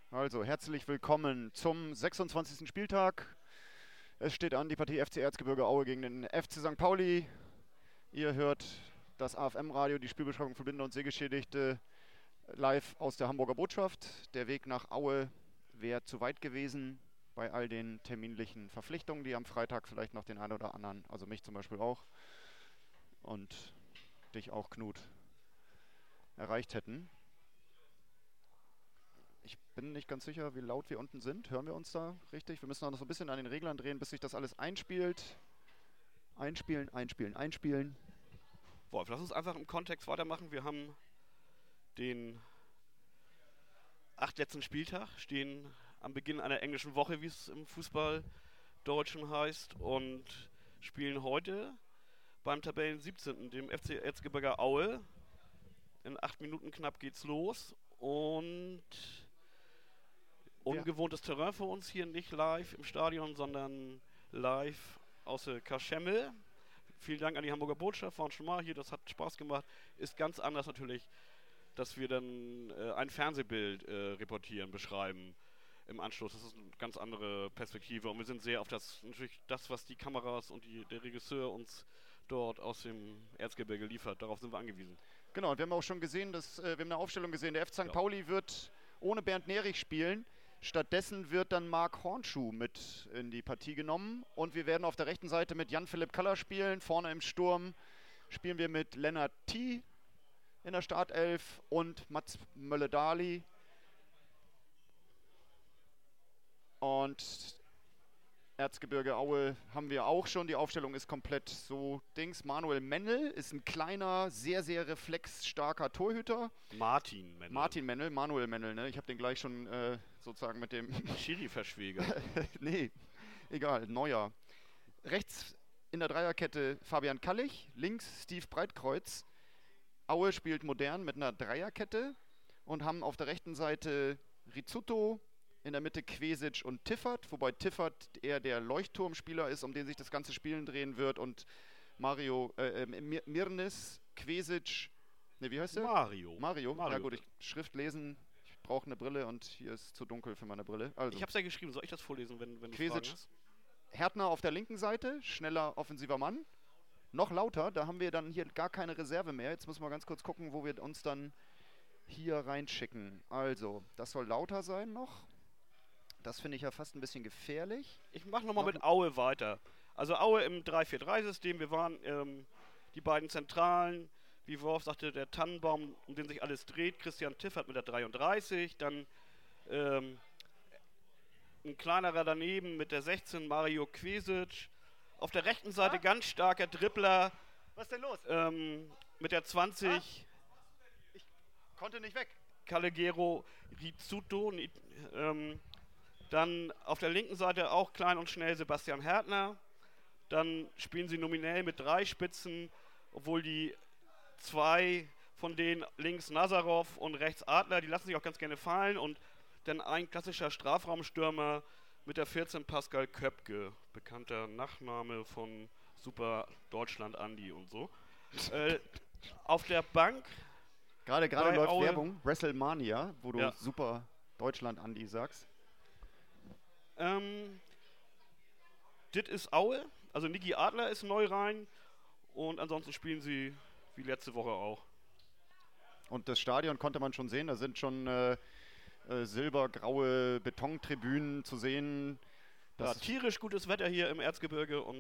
Also, herzlich willkommen zum 26. Spieltag. Es steht an die Partie FC Erzgebirge Aue gegen den FC St. Pauli. Ihr hört das AFM-Radio, die Spielbeschreibung für Blinde und Sehgeschädigte, live aus der Hamburger Botschaft. Der Weg nach Aue wäre zu weit gewesen bei all den terminlichen Verpflichtungen, die am Freitag vielleicht noch den einen oder anderen, also mich zum Beispiel auch und dich auch, Knut, erreicht hätten. Ich bin nicht ganz sicher, wie laut wir unten sind. Hören wir uns da richtig? Wir müssen noch so ein bisschen an den Reglern drehen, bis sich das alles einspielt. Einspielen, einspielen, einspielen. Wolf, lass uns einfach im Kontext weitermachen. Wir haben den 8. letzten Spieltag, stehen am Beginn einer englischen Woche, wie es im Fußballdeutschen heißt, und spielen heute beim Tabellen 17., dem FC Erzgebirge Aue. In 8 Minuten knapp geht's los und ungewohntes Terrain für uns hier, nicht live im Stadion, sondern live aus der Kaschemme. Vielen Dank an die Hamburger Botschaft, waren schon mal hier, das hat Spaß gemacht. Ist ganz anders natürlich, dass wir dann ein Fernsehbild reportieren, beschreiben im Anschluss. Das ist eine ganz andere Perspektive und wir sind sehr auf natürlich das, was die Kameras und der Regisseur uns dort aus dem Erzgebirge liefert. Darauf sind wir angewiesen. Genau, und wir haben auch schon gesehen, wir haben eine Aufstellung gesehen, der FC St. Pauli wird ohne Bernd Nerich spielen. Stattdessen wird dann Marc Hornschuh mit in die Partie genommen und wir werden auf der rechten Seite mit Jan-Philipp Kaller spielen. Vorne im Sturm spielen wir mit Lennart T. in der Startelf und Mats Mölle-Dali. Und Erzgebirge Aue haben wir auch schon. Die Aufstellung ist komplett so Dings. Manuel Mennel ist ein kleiner, sehr, sehr reflexstarker Torhüter. Martin Mennel. Manuel Mennel, ne? Ich habe den gleich schon sozusagen mit dem Schiri verschwägert. Nee, egal, Neuer. Rechts in der Dreierkette Fabian Kallich, links Steve Breitkreuz. Aue spielt modern mit einer Dreierkette und haben auf der rechten Seite Rizzuto, in der Mitte Quesic und Tiffert, wobei Tiffert eher der Leuchtturmspieler ist, um den sich das ganze Spielen drehen wird, und Mirnes, Quesic, ne, wie heißt der? Mario. Ja gut, Schrift lesen, ich brauche eine Brille und hier ist zu dunkel für meine Brille. Also, ich habe es ja geschrieben, soll ich das vorlesen, wenn du Quesic, Fragen hast? Härtner auf der linken Seite, schneller offensiver Mann. Noch lauter, da haben wir dann hier gar keine Reserve mehr. Jetzt müssen wir ganz kurz gucken, wo wir uns dann hier reinschicken. Also, das soll lauter sein noch. Das finde ich ja fast ein bisschen gefährlich. Ich mache nochmal mit Aue weiter. Also Aue im 3-4-3-System. Wir waren die beiden Zentralen, wie Wolf sagte, der Tannenbaum, um den sich alles dreht. Christian Tiffert mit der 33. Dann ein kleinerer daneben mit der 16, Mario Quesic. Auf der rechten Seite ganz starker Dribbler. Was ist denn los? Mit der 20. Ich konnte nicht weg. Callegero Rizzuto. Dann auf der linken Seite auch klein und schnell Sebastian Härtner. Dann spielen sie nominell mit 3 Spitzen, obwohl die 2 von denen links Nazarov und rechts Adler, die lassen sich auch ganz gerne fallen. Und dann ein klassischer Strafraumstürmer mit der 14 Pascal Köpke, bekannter Nachname von Super Deutschland Andi und so. Auf der Bank. Gerade läuft Aue Werbung, WrestleMania, wo du Super Deutschland Andi sagst. Das ist Aue, also Niki Adler ist neu rein und ansonsten spielen sie wie letzte Woche auch. Und das Stadion konnte man schon sehen, da sind schon silbergraue Betontribünen zu sehen. Das tierisch gutes Wetter hier im Erzgebirge und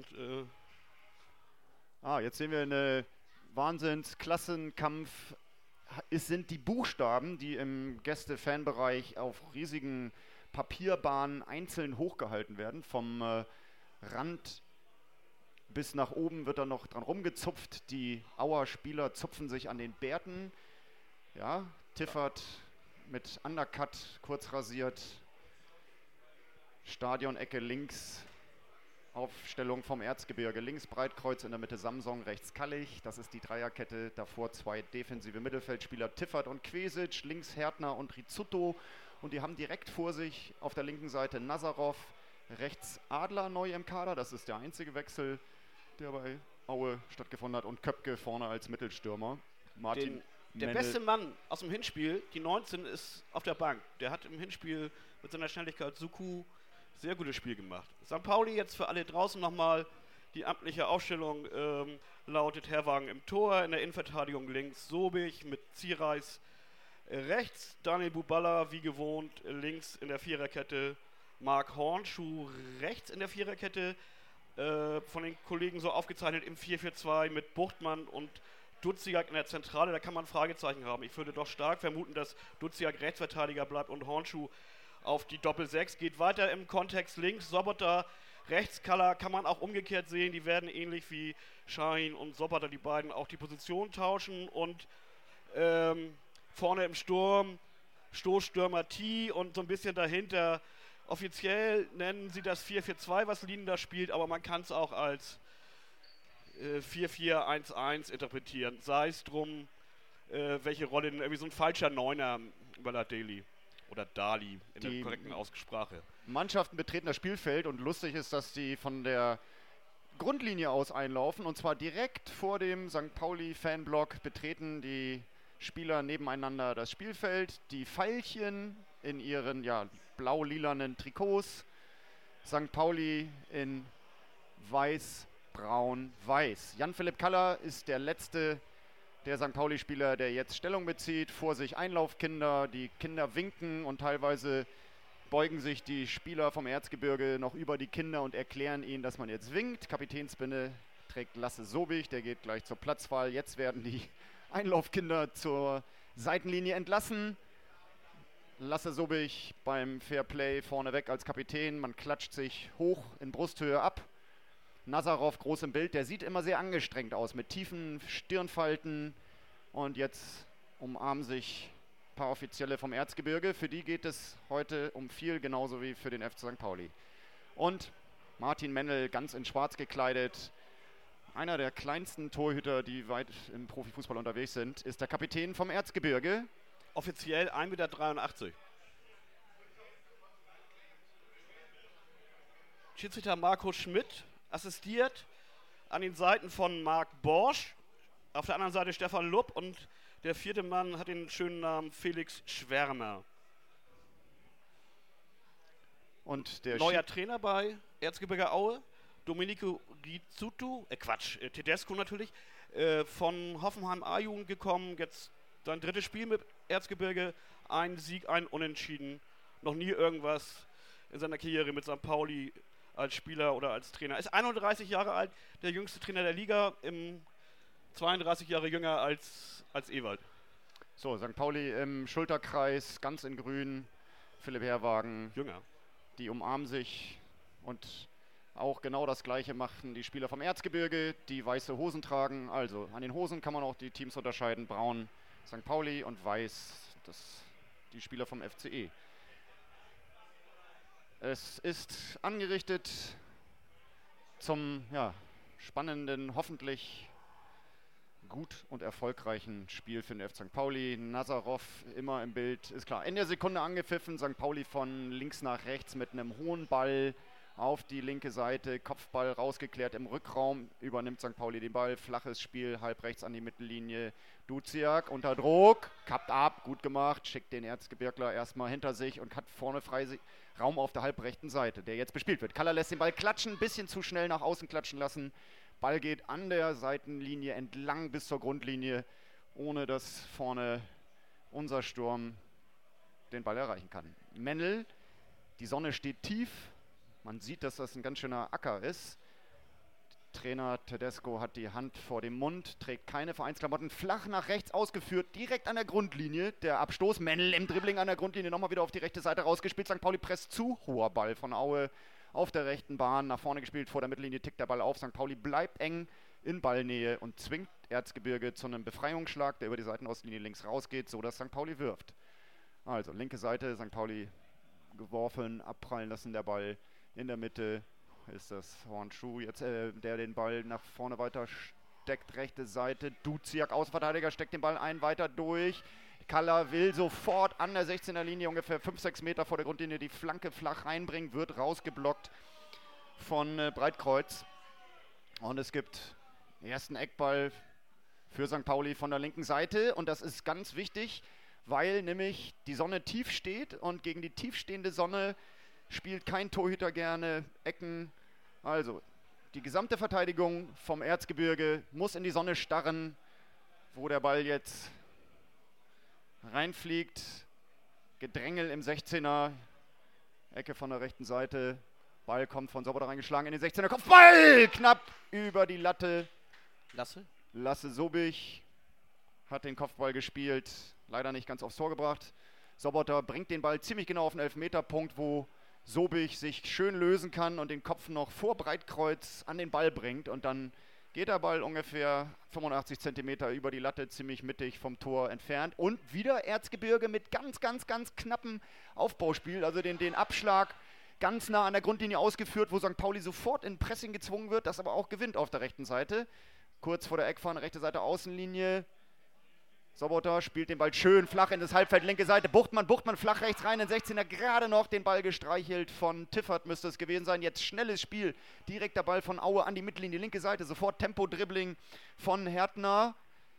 jetzt sehen wir einen Wahnsinnsklassenkampf. Es sind die Buchstaben, die im Gäste-Fanbereich auf riesigen Papierbahnen einzeln hochgehalten werden. Vom Rand bis nach oben wird da noch dran rumgezupft. Die Auer Spieler zupfen sich an den Bärten. Ja, Tiffert mit Undercut, kurz rasiert. Stadionecke links. Aufstellung vom Erzgebirge. Links Breitkreuz, in der Mitte Samsung, rechts Kallich. Das ist die Dreierkette. Davor 2 defensive Mittelfeldspieler, Tiffert und Quesic. Links Härtner und Rizzuto. Und die haben direkt vor sich auf der linken Seite Nazarov. Rechts Adler neu im Kader. Das ist der einzige Wechsel, der bei Aue stattgefunden hat. Und Köpke vorne als Mittelstürmer. Der beste Mann aus dem Hinspiel, die 19, ist auf der Bank. Der hat im Hinspiel mit seiner Schnelligkeit Suku sehr gutes Spiel gemacht. St. Pauli jetzt für alle draußen nochmal. Die amtliche Aufstellung lautet Herrwagen im Tor, in der Innenverteidigung links Sobich mit Ziereis rechts, Daniel Buballa wie gewohnt links in der Viererkette, Marc Hornschuh rechts in der Viererkette, von den Kollegen so aufgezeichnet im 4-4-2 mit Buchtmann und Duziak in der Zentrale. Da kann man Fragezeichen haben. Ich würde doch stark vermuten, dass Duziak Rechtsverteidiger bleibt und Hornschuh auf die Doppel-6 geht. Weiter im Kontext links, Sobotta rechts, Kalla kann man auch umgekehrt sehen. Die werden ähnlich wie Şahin und Sobotta, die beiden, auch die Position tauschen. Und vorne im Sturm Stoßstürmer T und so ein bisschen dahinter. Offiziell nennen sie das 4-4-2, was Lien da spielt, aber man kann es auch als 4-4-1-1 interpretieren. Sei es drum, welche Rolle, irgendwie so ein falscher Neuner über Dali oder Dali in der korrekten Aussprache. Mannschaften betreten das Spielfeld und lustig ist, dass die von der Grundlinie aus einlaufen und zwar direkt vor dem St. Pauli-Fanblock betreten die Spieler nebeneinander das Spielfeld. Die Veilchen in ihren blau-lilanen Trikots. St. Pauli in weiß, braun, weiß. Jan-Philipp Kalla ist der letzte der St. Pauli-Spieler, der jetzt Stellung bezieht. Vor sich Einlaufkinder, die Kinder winken und teilweise beugen sich die Spieler vom Erzgebirge noch über die Kinder und erklären ihnen, dass man jetzt winkt. Kapitänsbinde trägt Lasse Sobich, der geht gleich zur Platzwahl. Jetzt werden die Einlaufkinder zur Seitenlinie entlassen. Lasse Sobich beim Fairplay vorneweg als Kapitän. Man klatscht sich hoch in Brusthöhe ab. Nazarov groß im Bild, der sieht immer sehr angestrengt aus, mit tiefen Stirnfalten. Und jetzt umarmen sich ein paar Offizielle vom Erzgebirge. Für die geht es heute um viel, genauso wie für den FC St. Pauli. Und Martin Mennel, ganz in schwarz gekleidet, einer der kleinsten Torhüter, die weit im Profifußball unterwegs sind, ist der Kapitän vom Erzgebirge. Offiziell 1,83 Meter. Schiedsrichter Marco Schmidt assistiert an den Seiten von Marc Borsch. Auf der anderen Seite Stefan Lupp und der vierte Mann hat den schönen Namen Felix Schwärmer. Und der neuer Trainer bei Erzgebirge Aue, Domenico Rizzuto, Tedesco natürlich, von Hoffenheim A-Jugend gekommen, jetzt sein drittes Spiel mit Erzgebirge, ein Sieg, ein Unentschieden, noch nie irgendwas in seiner Karriere mit St. Pauli als Spieler oder als Trainer. Ist 31 Jahre alt, der jüngste Trainer der Liga, 32 Jahre jünger als Ewald. So, St. Pauli im Schulterkreis, ganz in grün, Philipp Herrwagen. Jünger. Die umarmen sich und auch genau das Gleiche machen die Spieler vom Erzgebirge, die weiße Hosen tragen. Also an den Hosen kann man auch die Teams unterscheiden. Braun St. Pauli und weiß die Spieler vom FCE. Es ist angerichtet zum spannenden, hoffentlich gut und erfolgreichen Spiel für den FC St. Pauli. Nazarov immer im Bild, ist klar. In der Sekunde angepfiffen, St. Pauli von links nach rechts mit einem hohen Ball auf die linke Seite, Kopfball rausgeklärt im Rückraum, übernimmt St. Pauli den Ball, flaches Spiel, halb rechts an die Mittellinie. Duziak unter Druck, kappt ab, gut gemacht, schickt den Erzgebirgler erstmal hinter sich und hat vorne frei Raum auf der halbrechten Seite, der jetzt bespielt wird. Kalla lässt den Ball klatschen, ein bisschen zu schnell nach außen klatschen lassen. Ball geht an der Seitenlinie entlang bis zur Grundlinie, ohne dass vorne unser Sturm den Ball erreichen kann. Mennel, die Sonne steht tief. Man sieht, dass das ein ganz schöner Acker ist. Trainer Tedesco hat die Hand vor dem Mund, trägt keine Vereinsklamotten, flach nach rechts ausgeführt, direkt an der Grundlinie. Der Abstoß, Mennel im Dribbling an der Grundlinie, nochmal wieder auf die rechte Seite rausgespielt. St. Pauli presst zu, hoher Ball von Aue auf der rechten Bahn, nach vorne gespielt, vor der Mittellinie tickt der Ball auf. St. Pauli bleibt eng in Ballnähe und zwingt Erzgebirge zu einem Befreiungsschlag, der über die Seitenauslinie links rausgeht, so dass St. Pauli wirft. Also linke Seite, St. Pauli geworfen, abprallen lassen der Ball. In der Mitte ist das Hornschuh, jetzt der den Ball nach vorne weiter steckt, rechte Seite. Duziak, Außenverteidiger, steckt den Ball ein, weiter durch. Kalla will sofort an der 16er Linie, ungefähr 5-6 Meter vor der Grundlinie, die Flanke flach reinbringen, wird rausgeblockt von Breitkreuz. Und es gibt ersten Eckball für St. Pauli von der linken Seite. Und das ist ganz wichtig, weil nämlich die Sonne tief steht und gegen die tiefstehende Sonne spielt kein Torhüter gerne Ecken. Also die gesamte Verteidigung vom Erzgebirge muss in die Sonne starren, wo der Ball jetzt reinfliegt. Gedrängel im 16er, Ecke von der rechten Seite. Ball kommt von Sobotta reingeschlagen in den 16er. Kopfball! Knapp über die Latte. Lasse Sobich hat den Kopfball gespielt. Leider nicht ganz aufs Tor gebracht. Sobotta bringt den Ball ziemlich genau auf den Elfmeterpunkt, wo Sobich sich schön lösen kann und den Kopf noch vor Breitkreuz an den Ball bringt. Und dann geht der Ball ungefähr 85 Zentimeter über die Latte, ziemlich mittig vom Tor entfernt. Und wieder Erzgebirge mit ganz knappen Aufbauspiel. Also den Abschlag ganz nah an der Grundlinie ausgeführt, wo St. Pauli sofort in Pressing gezwungen wird, das aber auch gewinnt auf der rechten Seite. Kurz vor der Eckfahne, rechte Seite Außenlinie. Sobotta spielt den Ball schön flach in das Halbfeld, linke Seite. Buchtmann flach rechts rein in 16er. Gerade noch den Ball gestreichelt von Tiffert müsste es gewesen sein. Jetzt schnelles Spiel. Direkter Ball von Aue an die Mittellinie, linke Seite. Sofort Tempo-Dribbling von Härtner.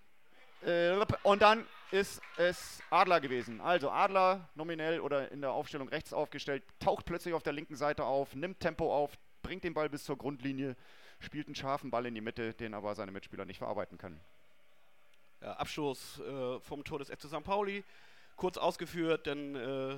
Und dann ist es Adler gewesen. Also Adler nominell oder in der Aufstellung rechts aufgestellt. Taucht plötzlich auf der linken Seite auf, nimmt Tempo auf, bringt den Ball bis zur Grundlinie. Spielt einen scharfen Ball in die Mitte, den aber seine Mitspieler nicht verarbeiten können. Ja, Abstoß vom Tor des FC St. Pauli, kurz ausgeführt, dann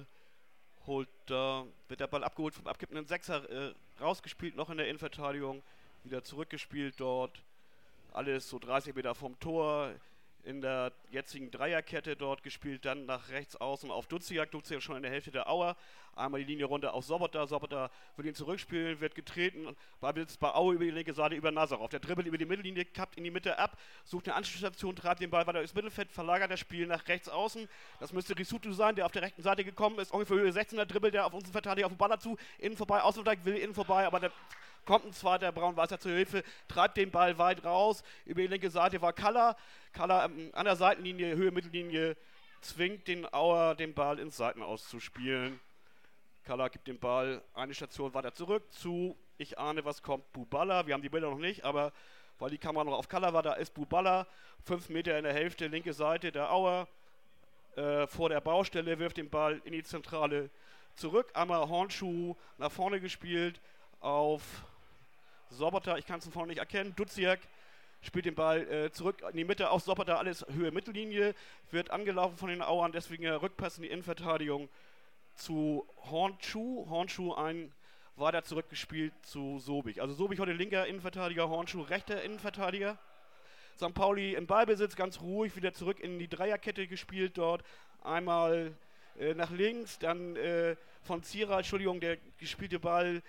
wird der Ball abgeholt vom abkippenden Sechser, rausgespielt noch in der Innenverteidigung, wieder zurückgespielt dort, alles so 30 Meter vom Tor, in der jetzigen Dreierkette dort gespielt, dann nach rechts außen auf Duziak schon in der Hälfte der Auer, einmal die Linie runter auf Sobotta, Sobotta will ihn zurückspielen, wird getreten, Ballbesitz bei Aue über die linke Seite über Nazarov, der dribbelt über die Mittellinie, kappt in die Mitte ab, sucht eine Anschlussstation, treibt den Ball weiter ins Mittelfeld, verlagert das Spiel nach rechts außen, das müsste Risutu sein, der auf der rechten Seite gekommen ist, ungefähr Höhe 16er, dribbelt der auf unseren Verteidiger auf den Baller zu, innen vorbei, Außenverteidiger will innen vorbei, aber der kommt ein zweiter Braun-Weißer zur Hilfe, treibt den Ball weit raus. Über die linke Seite war Kalla. Kalla an der Seitenlinie, Höhe Mittellinie, zwingt den Auer, den Ball ins Seitenaus zu spielen. Kalla gibt den Ball eine Station weiter zurück zu, ich ahne, was kommt, Buballa. Wir haben die Bilder noch nicht, aber weil die Kamera noch auf Kalla war, da ist Buballa. 5 Meter in der Hälfte, linke Seite der Auer. Vor der Baustelle wirft den Ball in die Zentrale zurück. Einmal Hornschuh nach vorne gespielt auf Sobotta, ich kann es von vorne nicht erkennen. Duziak spielt den Ball zurück in die Mitte auf Sobotta, alles Höhe Mittellinie, wird angelaufen von den Auern, deswegen Rückpass in die Innenverteidigung zu Hornschuh. Hornschuh weiter zurückgespielt zu Sobich. Also Sobich heute linker Innenverteidiger, Hornschuh rechter Innenverteidiger. St. Pauli im Ballbesitz, ganz ruhig, wieder zurück in die Dreierkette gespielt dort. Einmal nach links, dann von Zierer, der gespielte Ball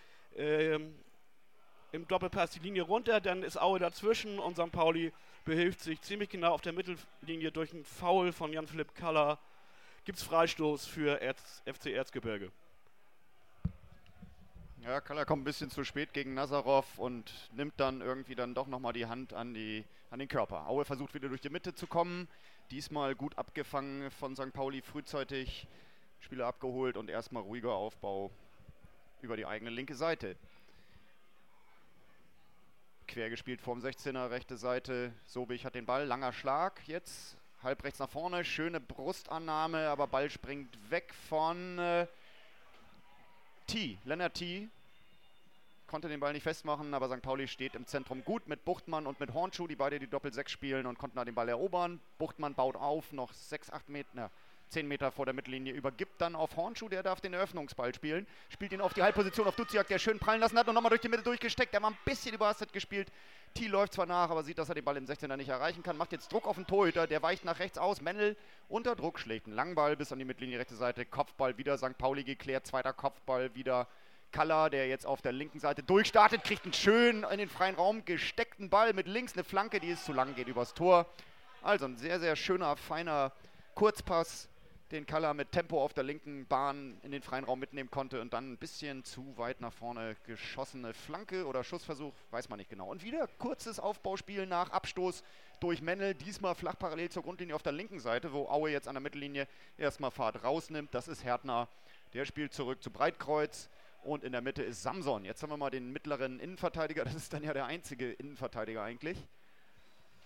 im Doppelpass die Linie runter, dann ist Aue dazwischen und St. Pauli behilft sich ziemlich genau auf der Mittellinie durch einen Foul von Jan-Philipp Kalla. Gibt es Freistoß für FC Erzgebirge. Ja, Kalla kommt ein bisschen zu spät gegen Nazarov und nimmt dann irgendwie dann doch nochmal die Hand an den Körper. Aue versucht wieder durch die Mitte zu kommen. Diesmal gut abgefangen von St. Pauli, frühzeitig Spieler abgeholt und erstmal ruhiger Aufbau über die eigene linke Seite. Quer gespielt vorm 16er, rechte Seite. Sobich hat den Ball, langer Schlag jetzt. Halb rechts nach vorne, schöne Brustannahme, aber Ball springt weg von Lennart T. Konnte den Ball nicht festmachen, aber St. Pauli steht im Zentrum gut mit Buchtmann und mit Hornschuh, die beide die Doppel-6 spielen und konnten da den Ball erobern. Buchtmann baut auf, noch 10 Meter vor der Mittellinie, übergibt dann auf Hornschuh, der darf den Eröffnungsball spielen. Spielt ihn auf die Halbposition auf Duziak, der schön prallen lassen hat und nochmal durch die Mitte durchgesteckt. Der war ein bisschen überhastet gespielt. T läuft zwar nach, aber sieht, dass er den Ball im 16er nicht erreichen kann. Macht jetzt Druck auf den Torhüter, der weicht nach rechts aus. Mendel unter Druck, schlägt einen langen Ball bis an die Mittellinie, rechte Seite. Kopfball wieder St. Pauli geklärt, zweiter Kopfball wieder Kalla, der jetzt auf der linken Seite durchstartet, kriegt einen schön in den freien Raum gesteckten Ball mit links, eine Flanke, die ist zu lang, geht übers Tor. Also ein sehr, sehr schöner, feiner Kurzpass, den Kalla mit Tempo auf der linken Bahn in den freien Raum mitnehmen konnte und dann ein bisschen zu weit nach vorne geschossene Flanke oder Schussversuch, weiß man nicht genau. Und wieder kurzes Aufbauspiel nach Abstoß durch Mendel, diesmal flach parallel zur Grundlinie auf der linken Seite, wo Aue jetzt an der Mittellinie erstmal Fahrt rausnimmt. Das ist Härtner, der spielt zurück zu Breitkreuz. Und in der Mitte ist Samson. Jetzt haben wir mal den mittleren Innenverteidiger. Das ist dann ja der einzige Innenverteidiger eigentlich.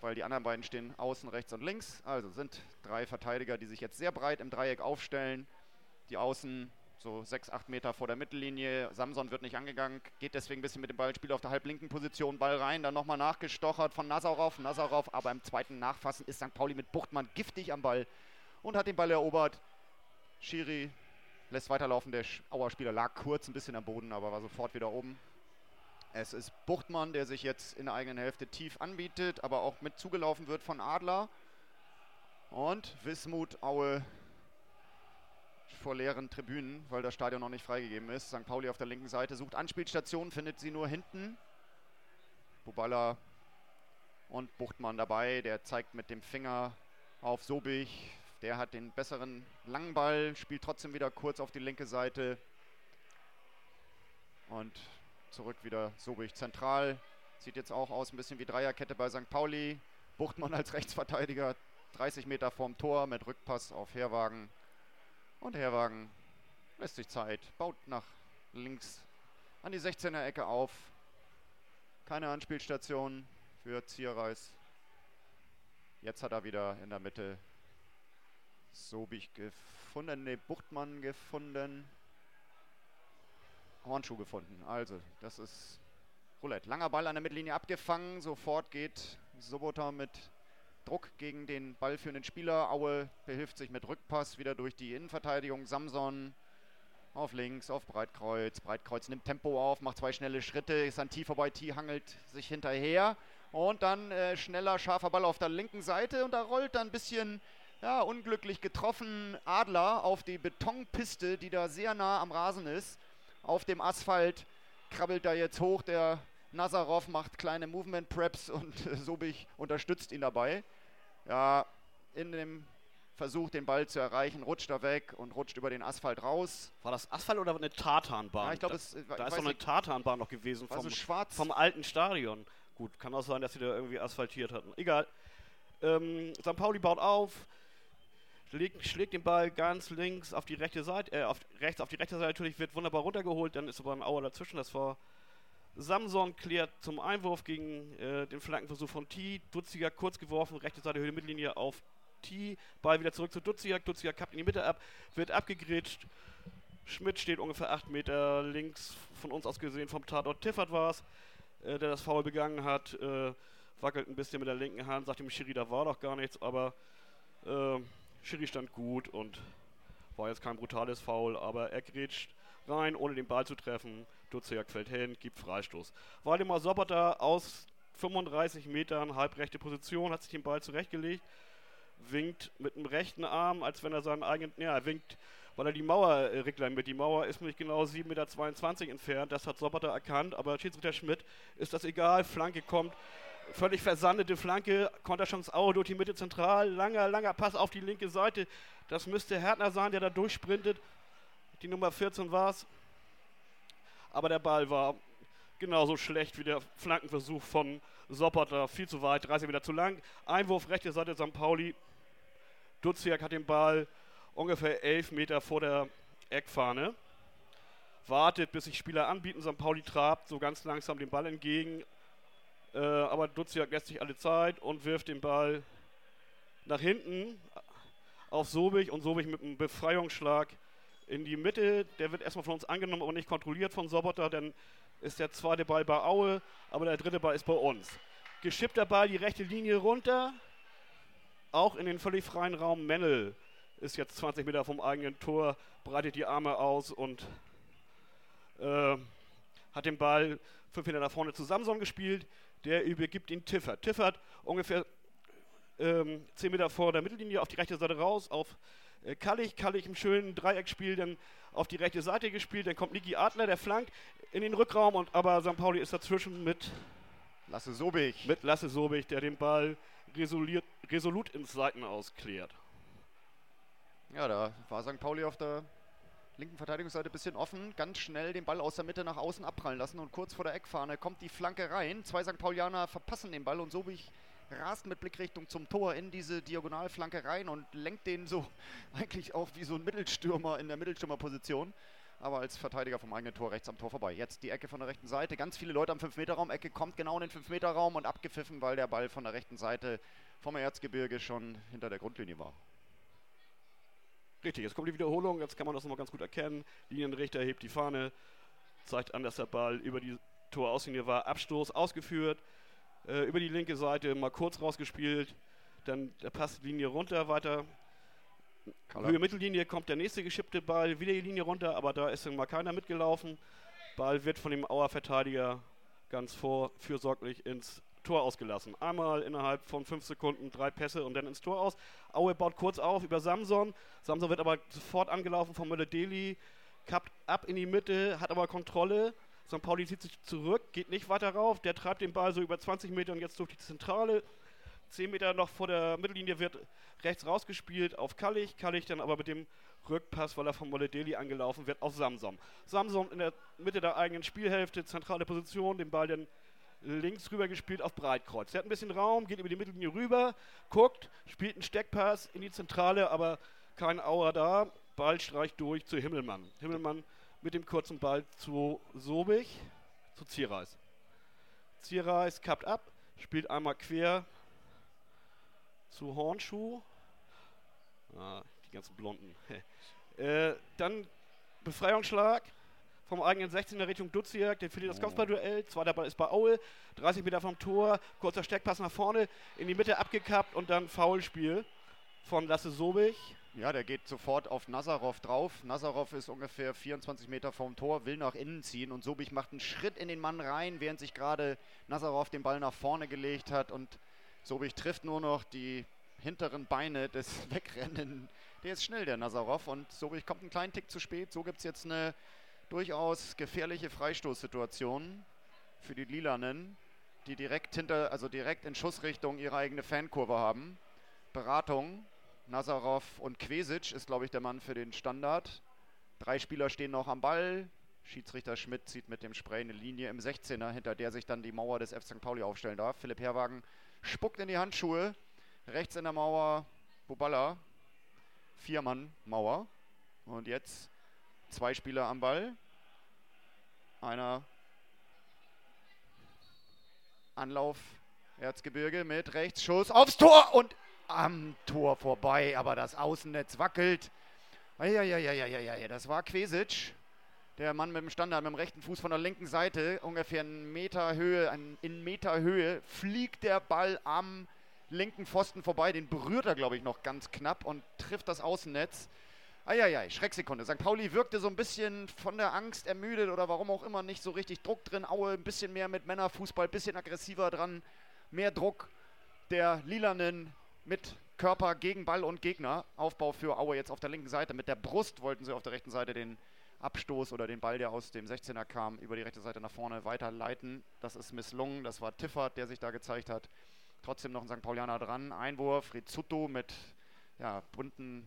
weil die anderen beiden stehen außen, rechts und links. Also sind 3 Verteidiger, die sich jetzt sehr breit im Dreieck aufstellen. Die Außen so 6, 8 Meter vor der Mittellinie. Samson wird nicht angegangen, geht deswegen ein bisschen mit dem Ball, Spiel auf der halblinken Position, Ball rein, dann nochmal nachgestochert von Nazarov, aber im zweiten Nachfassen ist St. Pauli mit Buchtmann giftig am Ball und hat den Ball erobert. Schiri lässt weiterlaufen, der Auer Spieler lag kurz ein bisschen am Boden, aber war sofort wieder oben. Es ist Buchtmann, der sich jetzt in der eigenen Hälfte tief anbietet, aber auch mit zugelaufen wird von Adler. Und Wismut Aue vor leeren Tribünen, weil das Stadion noch nicht freigegeben ist. St. Pauli auf der linken Seite sucht Anspielstationen, findet sie nur hinten. Buballa und Buchtmann dabei, der zeigt mit dem Finger auf Sobich. Der hat den besseren langen Ball, spielt trotzdem wieder kurz auf die linke Seite. Und zurück wieder Sobich zentral. Sieht jetzt auch aus ein bisschen wie Dreierkette bei St. Pauli. Buchtmann als Rechtsverteidiger, 30 Meter vorm Tor mit Rückpass auf Herwagen. Und Herwagen lässt sich Zeit, baut nach links an die 16er-Ecke auf. Keine Anspielstation für Zierreis. Jetzt hat er wieder in der Mitte Sobich gefunden, Buchtmann gefunden. Hornschuh gefunden. Also, das ist Roulette. Langer Ball an der Mittellinie abgefangen. Sofort geht Sobota mit Druck gegen den ballführenden Spieler. Aue behilft sich mit Rückpass wieder durch die Innenverteidigung. Samson auf links, auf Breitkreuz. Breitkreuz nimmt Tempo auf, macht 2 schnelle Schritte. Ist an T vorbei. T hangelt sich hinterher. Und dann schneller, scharfer Ball auf der linken Seite. Und da rollt dann ein bisschen, ja, unglücklich getroffen Adler auf die Betonpiste, die da sehr nah am Rasen ist. Auf dem Asphalt krabbelt da jetzt hoch. Der Nazarov macht kleine Movement-Preps und Sobich unterstützt ihn dabei. Ja, in dem Versuch, den Ball zu erreichen, rutscht er weg und rutscht über den Asphalt raus. War das Asphalt oder eine Tartanbahn? Ja, ich glaube, da ist doch eine Tartanbahn noch gewesen vom alten Stadion. Gut, kann auch sein, dass sie da irgendwie asphaltiert hatten. Egal. St. Pauli baut auf, schlägt den Ball ganz links auf die rechte Seite, auf die rechte Seite natürlich, wird wunderbar runtergeholt, dann ist aber ein Auer dazwischen, das war Samson, klärt zum Einwurf gegen den Flankenversuch von T. Dutziger kurz geworfen, rechte Seite Höhe Mittellinie auf T. Ball wieder zurück zu Dutziger. Dutziger kappt in die Mitte ab, wird abgegrätscht. Schmidt steht ungefähr 8 Meter links von uns aus gesehen vom Tatort. Tiffert war es, der das Foul begangen hat. Wackelt ein bisschen mit der linken Hand, sagt dem Schiri, da war doch gar nichts, aber Schiri stand gut und war jetzt kein brutales Foul, aber er grätscht rein, ohne den Ball zu treffen. Dutziak fällt hin, gibt Freistoß. Waldemar Sobota aus 35 Metern, halbrechte Position, hat sich den Ball zurechtgelegt, winkt mit dem rechten Arm, als wenn er seinen eigenen, ja, er winkt, weil er die Mauer regelt mit. Die Mauer ist nämlich genau 7,22 Meter entfernt, das hat Sobota erkannt, aber Schiedsrichter Schmidt ist das egal, Flanke kommt, völlig versandete Flanke, Konterchance Aue durch die Mitte zentral, langer Pass auf die linke Seite, das müsste Härtner sein, der da durchsprintet, die Nummer 14 war es, aber der Ball war genauso schlecht wie der Flankenversuch von Sobota, viel zu weit, 30 Meter zu lang, Einwurf rechte Seite St. Pauli, Dutziak hat den Ball ungefähr 11 Meter vor der Eckfahne, wartet, bis sich Spieler anbieten, St. Pauli trabt so ganz langsam den Ball entgegen, aber Dutziak lässt sich alle Zeit und wirft den Ball nach hinten auf Sobich und Sobich mit einem Befreiungsschlag in die Mitte. Der wird erstmal von uns angenommen, aber nicht kontrolliert von Sobota. Dann ist der zweite Ball bei Aue, aber der dritte Ball ist bei uns. Geschippter Ball, die rechte Linie runter. Auch in den völlig freien Raum. Mennel ist jetzt 20 Meter vom eigenen Tor, breitet die Arme aus und hat den Ball 5 Meter nach vorne zu Samson gespielt. Der übergibt ihn Tiffert. Tiffert ungefähr 10 Meter vor der Mittellinie auf die rechte Seite raus, auf Kallich. Kallich im schönen Dreieckspiel dann auf die rechte Seite gespielt. Dann kommt Niki Adler, der flankt in den Rückraum, aber St. Pauli ist dazwischen mit Lasse Sobich. Mit Lasse Sobich, der den Ball resolut ins Seitenaus klärt. Ja, da war St. Pauli auf der linken Verteidigungsseite ein bisschen offen, ganz schnell den Ball aus der Mitte nach außen abprallen lassen und kurz vor der Eckfahne kommt die Flanke rein. 2 St. Paulianer verpassen den Ball und Sobich rast mit Blickrichtung zum Tor in diese Diagonalflanke rein und lenkt den so eigentlich auch wie so ein Mittelstürmer in der Mittelstürmerposition. aber als Verteidiger vom eigenen Tor rechts am Tor vorbei. Jetzt die Ecke von der rechten Seite, ganz viele Leute am 5-Meter-Raum, Ecke kommt genau in den 5-Meter-Raum und abgepfiffen, weil der Ball von der rechten Seite vom Erzgebirge schon hinter der Grundlinie war. Richtig, jetzt kommt die Wiederholung, jetzt kann man das nochmal ganz gut erkennen. Linienrichter hebt die Fahne, zeigt an, dass der Ball über die Torauslinie war. Abstoß ausgeführt, über die linke Seite mal kurz rausgespielt, dann der Pass Linie runter, weiter. Höhe Mittellinie kommt der nächste geschippte Ball, wieder die Linie runter, aber da ist mal keiner mitgelaufen. Ball wird von dem Auer Verteidiger ganz fürsorglich ins Tor ausgelassen. Einmal innerhalb von 5 Sekunden 3 Pässe und dann ins Tor aus. Aue baut kurz auf über Samson. Samson wird aber sofort angelaufen von Mölle-Deli. Kappt ab in die Mitte, hat aber Kontrolle. St. Pauli zieht sich zurück, geht nicht weiter rauf. Der treibt den Ball so über 20 Meter und jetzt durch die Zentrale. 10 Meter noch vor der Mittellinie wird rechts rausgespielt auf Kallich. Kallich dann aber mit dem Rückpass, weil er von Mölle-Deli angelaufen wird, auf Samson. Samson in der Mitte der eigenen Spielhälfte, zentrale Position, den Ball dann links rüber gespielt auf Breitkreuz. Der hat ein bisschen Raum, geht über die Mittellinie rüber, guckt, spielt einen Steckpass in die Zentrale, aber kein Auer da. Ball streicht durch zu Himmelmann. Himmelmann mit dem kurzen Ball zu Sobich, zu Zierreis. Zierreis kappt ab, spielt einmal quer zu Hornschuh. Die ganzen Blonden. Dann Befreiungsschlag vom eigenen 16er Richtung Duziak, der verliert das Kopfballduell. Zweiter Ball ist bei Aue, 30 Meter vom Tor, kurzer Steckpass nach vorne, in die Mitte abgekappt und dann Foulspiel von Lasse Sobich. Ja, der geht sofort auf Nazarov drauf. Nazarov ist ungefähr 24 Meter vom Tor, will nach innen ziehen und Sobich macht einen Schritt in den Mann rein, während sich gerade Nazarov den Ball nach vorne gelegt hat und Sobich trifft nur noch die hinteren Beine des Wegrennenden. Der ist schnell, der Nazarov, und Sobich kommt einen kleinen Tick zu spät. So gibt es jetzt eine durchaus gefährliche Freistoßsituation für die Lilanen, die direkt in Schussrichtung ihre eigene Fankurve haben. Beratung, Nazarov und Quesic ist, glaube ich, der Mann für den Standard. 3 Spieler stehen noch am Ball. Schiedsrichter Schmidt zieht mit dem Spray eine Linie im 16er, hinter der sich dann die Mauer des F. St. Pauli aufstellen darf. Philipp Herwagen spuckt in die Handschuhe. Rechts in der Mauer Buballa. 4-Mann-Mauer. Und jetzt 2 Spieler am Ball. Einer Anlauf, Erzgebirge mit Rechtsschuss aufs Tor und am Tor vorbei, aber das Außennetz wackelt. Ja, das war Quesic, der Mann mit dem Standard, mit dem rechten Fuß von der linken Seite, ungefähr in Meter Höhe, fliegt der Ball am linken Pfosten vorbei, den berührt er, glaube ich, noch ganz knapp und trifft das Außennetz. Schrecksekunde. St. Pauli wirkte so ein bisschen von der Angst ermüdet oder warum auch immer nicht so richtig Druck drin. Aue ein bisschen mehr mit Männerfußball, ein bisschen aggressiver dran, mehr Druck der Lilanen mit Körper gegen Ball und Gegner. Aufbau für Aue jetzt auf der linken Seite. Mit der Brust wollten sie auf der rechten Seite den Abstoß oder den Ball, der aus dem 16er kam, über die rechte Seite nach vorne weiterleiten. Das ist misslungen. Das war Tiffert, der sich da gezeigt hat. Trotzdem noch ein St. Paulianer dran. Einwurf, Rizzuto mit bunten,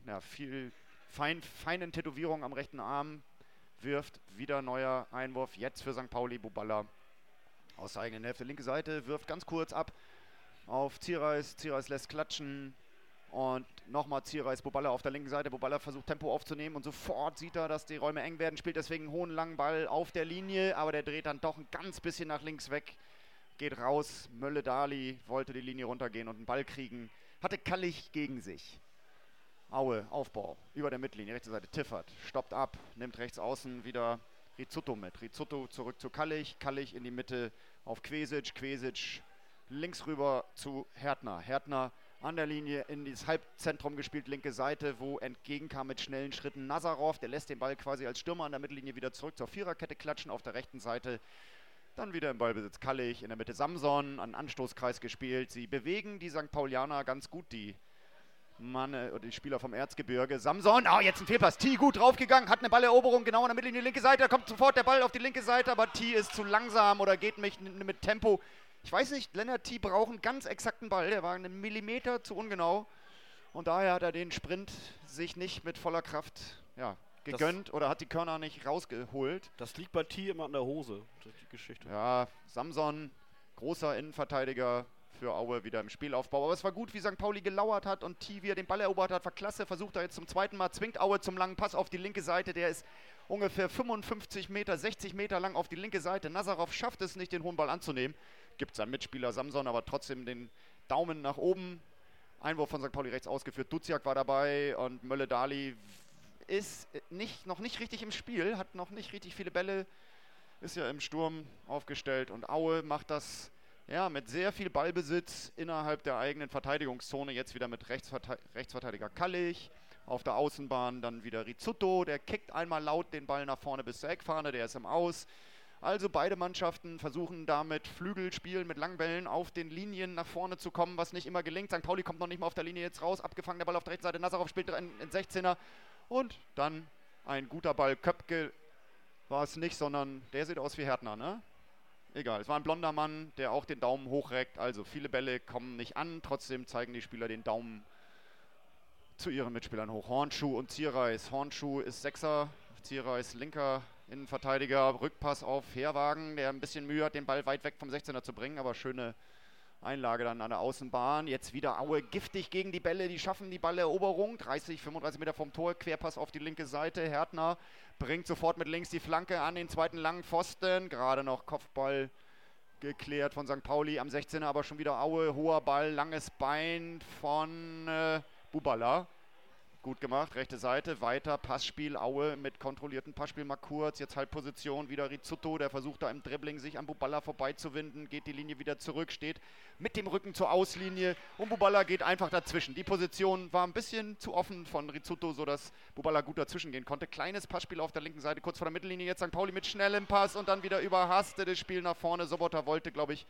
feinen Tätowierungen am rechten Arm. Wirft wieder neuer Einwurf. Jetzt für St. Pauli, Buballa aus der eigenen Hälfte. Linke Seite, wirft ganz kurz ab auf Zierreis. Zierreis lässt klatschen. Und nochmal Zierreis, Buballa auf der linken Seite. Buballa versucht Tempo aufzunehmen und sofort sieht er, dass die Räume eng werden. Spielt deswegen einen hohen, langen Ball auf der Linie. Aber der dreht dann doch ein ganz bisschen nach links weg. Geht raus. Mölle-Dali wollte die Linie runtergehen und einen Ball kriegen. Hatte Kallich gegen sich. Aue, Aufbau, über der Mittellinie, rechte Seite, Tiffert, stoppt ab, nimmt rechts außen wieder Rizzuto mit. Rizzuto zurück zu Kallich, Kallich in die Mitte auf Quesic, Quesic links rüber zu Härtner. Härtner an der Linie in das Halbzentrum gespielt, linke Seite, wo entgegenkam mit schnellen Schritten Nazarov. Der lässt den Ball quasi als Stürmer an der Mittellinie wieder zurück zur Viererkette klatschen, auf der rechten Seite. Dann wieder im Ballbesitz Kallich, in der Mitte Samson, an Anstoßkreis gespielt. Sie bewegen die St. Paulianer ganz gut, die Spieler vom Erzgebirge. Samson, jetzt ein Fehlpass. T gut draufgegangen, hat eine Balleroberung genau an der Mittellinie, linke Seite. Da kommt sofort der Ball auf die linke Seite, aber T ist zu langsam oder geht mit Tempo. Ich weiß nicht, Lennart T braucht einen ganz exakten Ball. Der war einen Millimeter zu ungenau. Und daher hat er den Sprint sich nicht mit voller Kraft gegönnt oder hat die Körner nicht rausgeholt. Das liegt bei T immer an der Hose, die Geschichte. Ja, Samson, großer Innenverteidiger für Aue wieder im Spielaufbau. Aber es war gut, wie St. Pauli gelauert hat und T, wie er den Ball erobert hat, war klasse. Versucht er jetzt zum zweiten Mal, zwingt Aue zum langen Pass auf die linke Seite. Der ist ungefähr 55 Meter, 60 Meter lang auf die linke Seite. Nazarov schafft es nicht, den hohen Ball anzunehmen. Gibt seinem Mitspieler Samson aber trotzdem den Daumen nach oben. Einwurf von St. Pauli rechts ausgeführt. Duziak war dabei und Mölle-Dali ist noch nicht richtig im Spiel, hat noch nicht richtig viele Bälle, ist ja im Sturm aufgestellt und Aue macht das ja mit sehr viel Ballbesitz innerhalb der eigenen Verteidigungszone. Jetzt wieder mit Rechtsverteidiger Kallich. Auf der Außenbahn dann wieder Rizzuto, der kickt einmal laut den Ball nach vorne bis zur Eckfahne, der ist im Aus. Also beide Mannschaften versuchen damit Flügelspielen mit Langbällen auf den Linien nach vorne zu kommen, was nicht immer gelingt. St. Pauli kommt noch nicht mal auf der Linie jetzt raus, abgefangen der Ball auf der rechten Seite, Nazarov spielt in 16er und dann ein guter Ball. Köpke war es nicht, sondern der sieht aus wie Härtner, ne? Egal, es war ein blonder Mann, der auch den Daumen hochreckt, also viele Bälle kommen nicht an, trotzdem zeigen die Spieler den Daumen zu ihren Mitspielern hoch. Hornschuh und Zierreis. Hornschuh ist Sechser, Zierreis linker Innenverteidiger. Rückpass auf Herwagen, der ein bisschen Mühe hat, den Ball weit weg vom 16er zu bringen, aber schöne Einlage dann an der Außenbahn. Jetzt wieder Aue giftig gegen die Bälle, die schaffen die Balleroberung. 30, 35 Meter vom Tor, Querpass auf die linke Seite. Härtner bringt sofort mit links die Flanke an den zweiten langen Pfosten. Gerade noch Kopfball geklärt von St. Pauli am 16er, aber schon wieder Aue. Hoher Ball, langes Bein von Bubala. Gut gemacht, rechte Seite, weiter, Passspiel, Aue mit kontrolliertem Passspiel mal kurz, jetzt Halbposition, wieder Rizzuto, der versucht da im Dribbling sich an Bubala vorbeizuwinden, geht die Linie wieder zurück, steht mit dem Rücken zur Auslinie und Bubala geht einfach dazwischen. Die Position war ein bisschen zu offen von Rizzuto, sodass Bubala gut dazwischen gehen konnte. Kleines Passspiel auf der linken Seite, kurz vor der Mittellinie, jetzt St. Pauli mit schnellem Pass und dann wieder überhastetes Spiel nach vorne. Sobotta wollte, glaube ich,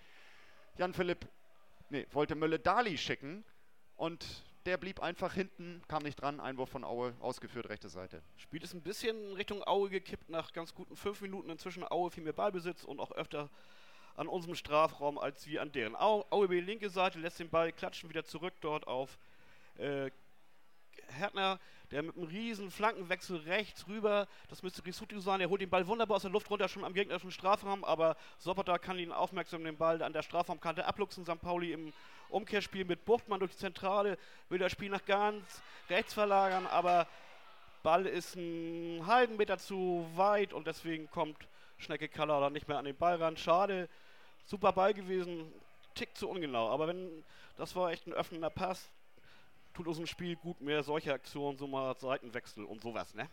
wollte Mölle-Dali schicken und der blieb einfach hinten, kam nicht dran, Einwurf von Aue, ausgeführt, rechte Seite. Spiel ist ein bisschen Richtung Aue gekippt, nach ganz guten 5 Minuten inzwischen. Aue viel mehr Ballbesitz und auch öfter an unserem Strafraum als wir an deren. Aue über die linke Seite lässt den Ball klatschen, wieder zurück dort auf Härtner, der mit einem riesen Flankenwechsel rechts rüber, das müsste Rizzuto sein, der holt den Ball wunderbar aus der Luft runter, schon am gegnerischen Strafraum, aber Sobotta kann ihn aufmerksam den Ball an der Strafraumkante abluchsen. St. Pauli im Umkehrspiel mit Buchtmann durch die Zentrale, will das Spiel nach ganz rechts verlagern, aber Ball ist einen halben Meter zu weit und deswegen kommt Schnecke Kaller dann nicht mehr an den Ball ran. Schade, super Ball gewesen, Tick zu ungenau, aber das war echt ein öffnender Pass. Tut uns im Spiel gut, mehr solche Aktionen, so mal Seitenwechsel und sowas, ne?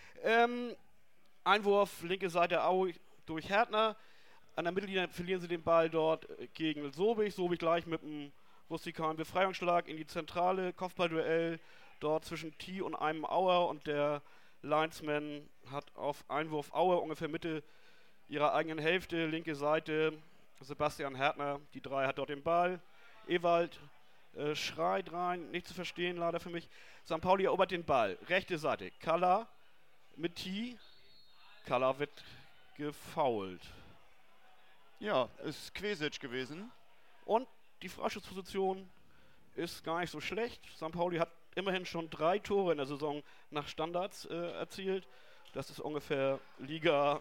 Einwurf, linke Seite Aue durch Härtner. An der Mittellinie verlieren sie den Ball dort gegen Sobich. Sobich gleich mit einem rustikalen Befreiungsschlag in die Zentrale. Kopfballduell dort zwischen T und einem Auer und der Linesman hat auf Einwurf Aue ungefähr Mitte ihrer eigenen Hälfte, linke Seite Sebastian Härtner. Die 3 hat dort den Ball. Ewald schreit rein, nicht zu verstehen leider für mich. St. Pauli erobert den Ball, rechte Seite, Kalla mit T. Kalla wird gefoult. Ja, ist Quesic gewesen. Und die Freischussposition ist gar nicht so schlecht. St. Pauli hat immerhin schon 3 Tore in der Saison nach Standards erzielt. Das ist ungefähr Liga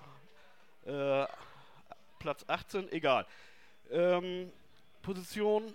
Platz 18, egal. Position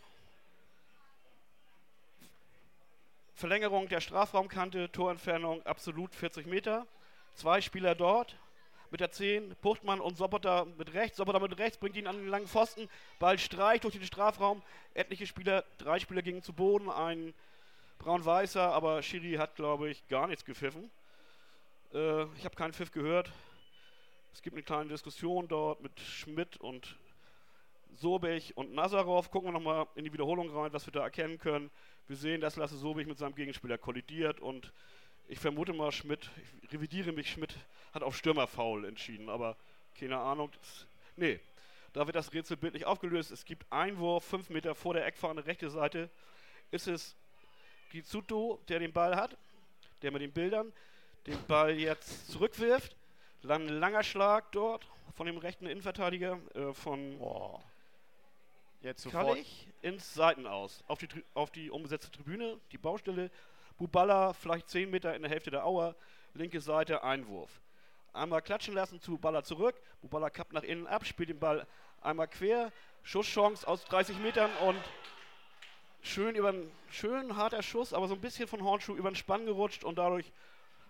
Verlängerung der Strafraumkante, Torentfernung absolut 40 Meter. 2 Spieler dort mit der 10, Buchtmann und Sobotta mit rechts. Sobotta mit rechts bringt ihn an den langen Pfosten. Ball streicht durch den Strafraum. Etliche Spieler, 3 Spieler gingen zu Boden. Ein braun-weißer, aber Schiri hat, glaube ich, gar nichts gepfiffen. Ich habe keinen Pfiff gehört. Es gibt eine kleine Diskussion dort mit Schmidt und Sobich und Nazarov. Gucken wir nochmal in die Wiederholung rein, was wir da erkennen können. Wir sehen, dass Lasse Sobich mit seinem Gegenspieler kollidiert und ich vermute mal, Schmidt hat auf Stürmerfoul entschieden, aber keine Ahnung. Da wird das Rätsel bildlich aufgelöst. Es gibt Einwurf, 5 Meter vor der Eckfahne, rechte Seite. Ist es Rizzuto, der den Ball hat, der mit den Bildern den Ball jetzt zurückwirft. Dann ein langer Schlag dort von dem rechten Innenverteidiger von Jetzt sofort Kallich ins Seitenaus. Auf die umgesetzte Tribüne, die Baustelle. Bubala vielleicht 10 Meter in der Hälfte der Auer. Linke Seite, Einwurf. Einmal klatschen lassen zu Bubala zurück. Bubala kappt nach innen ab, spielt den Ball einmal quer. Schusschance aus 30 Metern und schön harter Schuss, aber so ein bisschen von Hornschuh über den Spann gerutscht und dadurch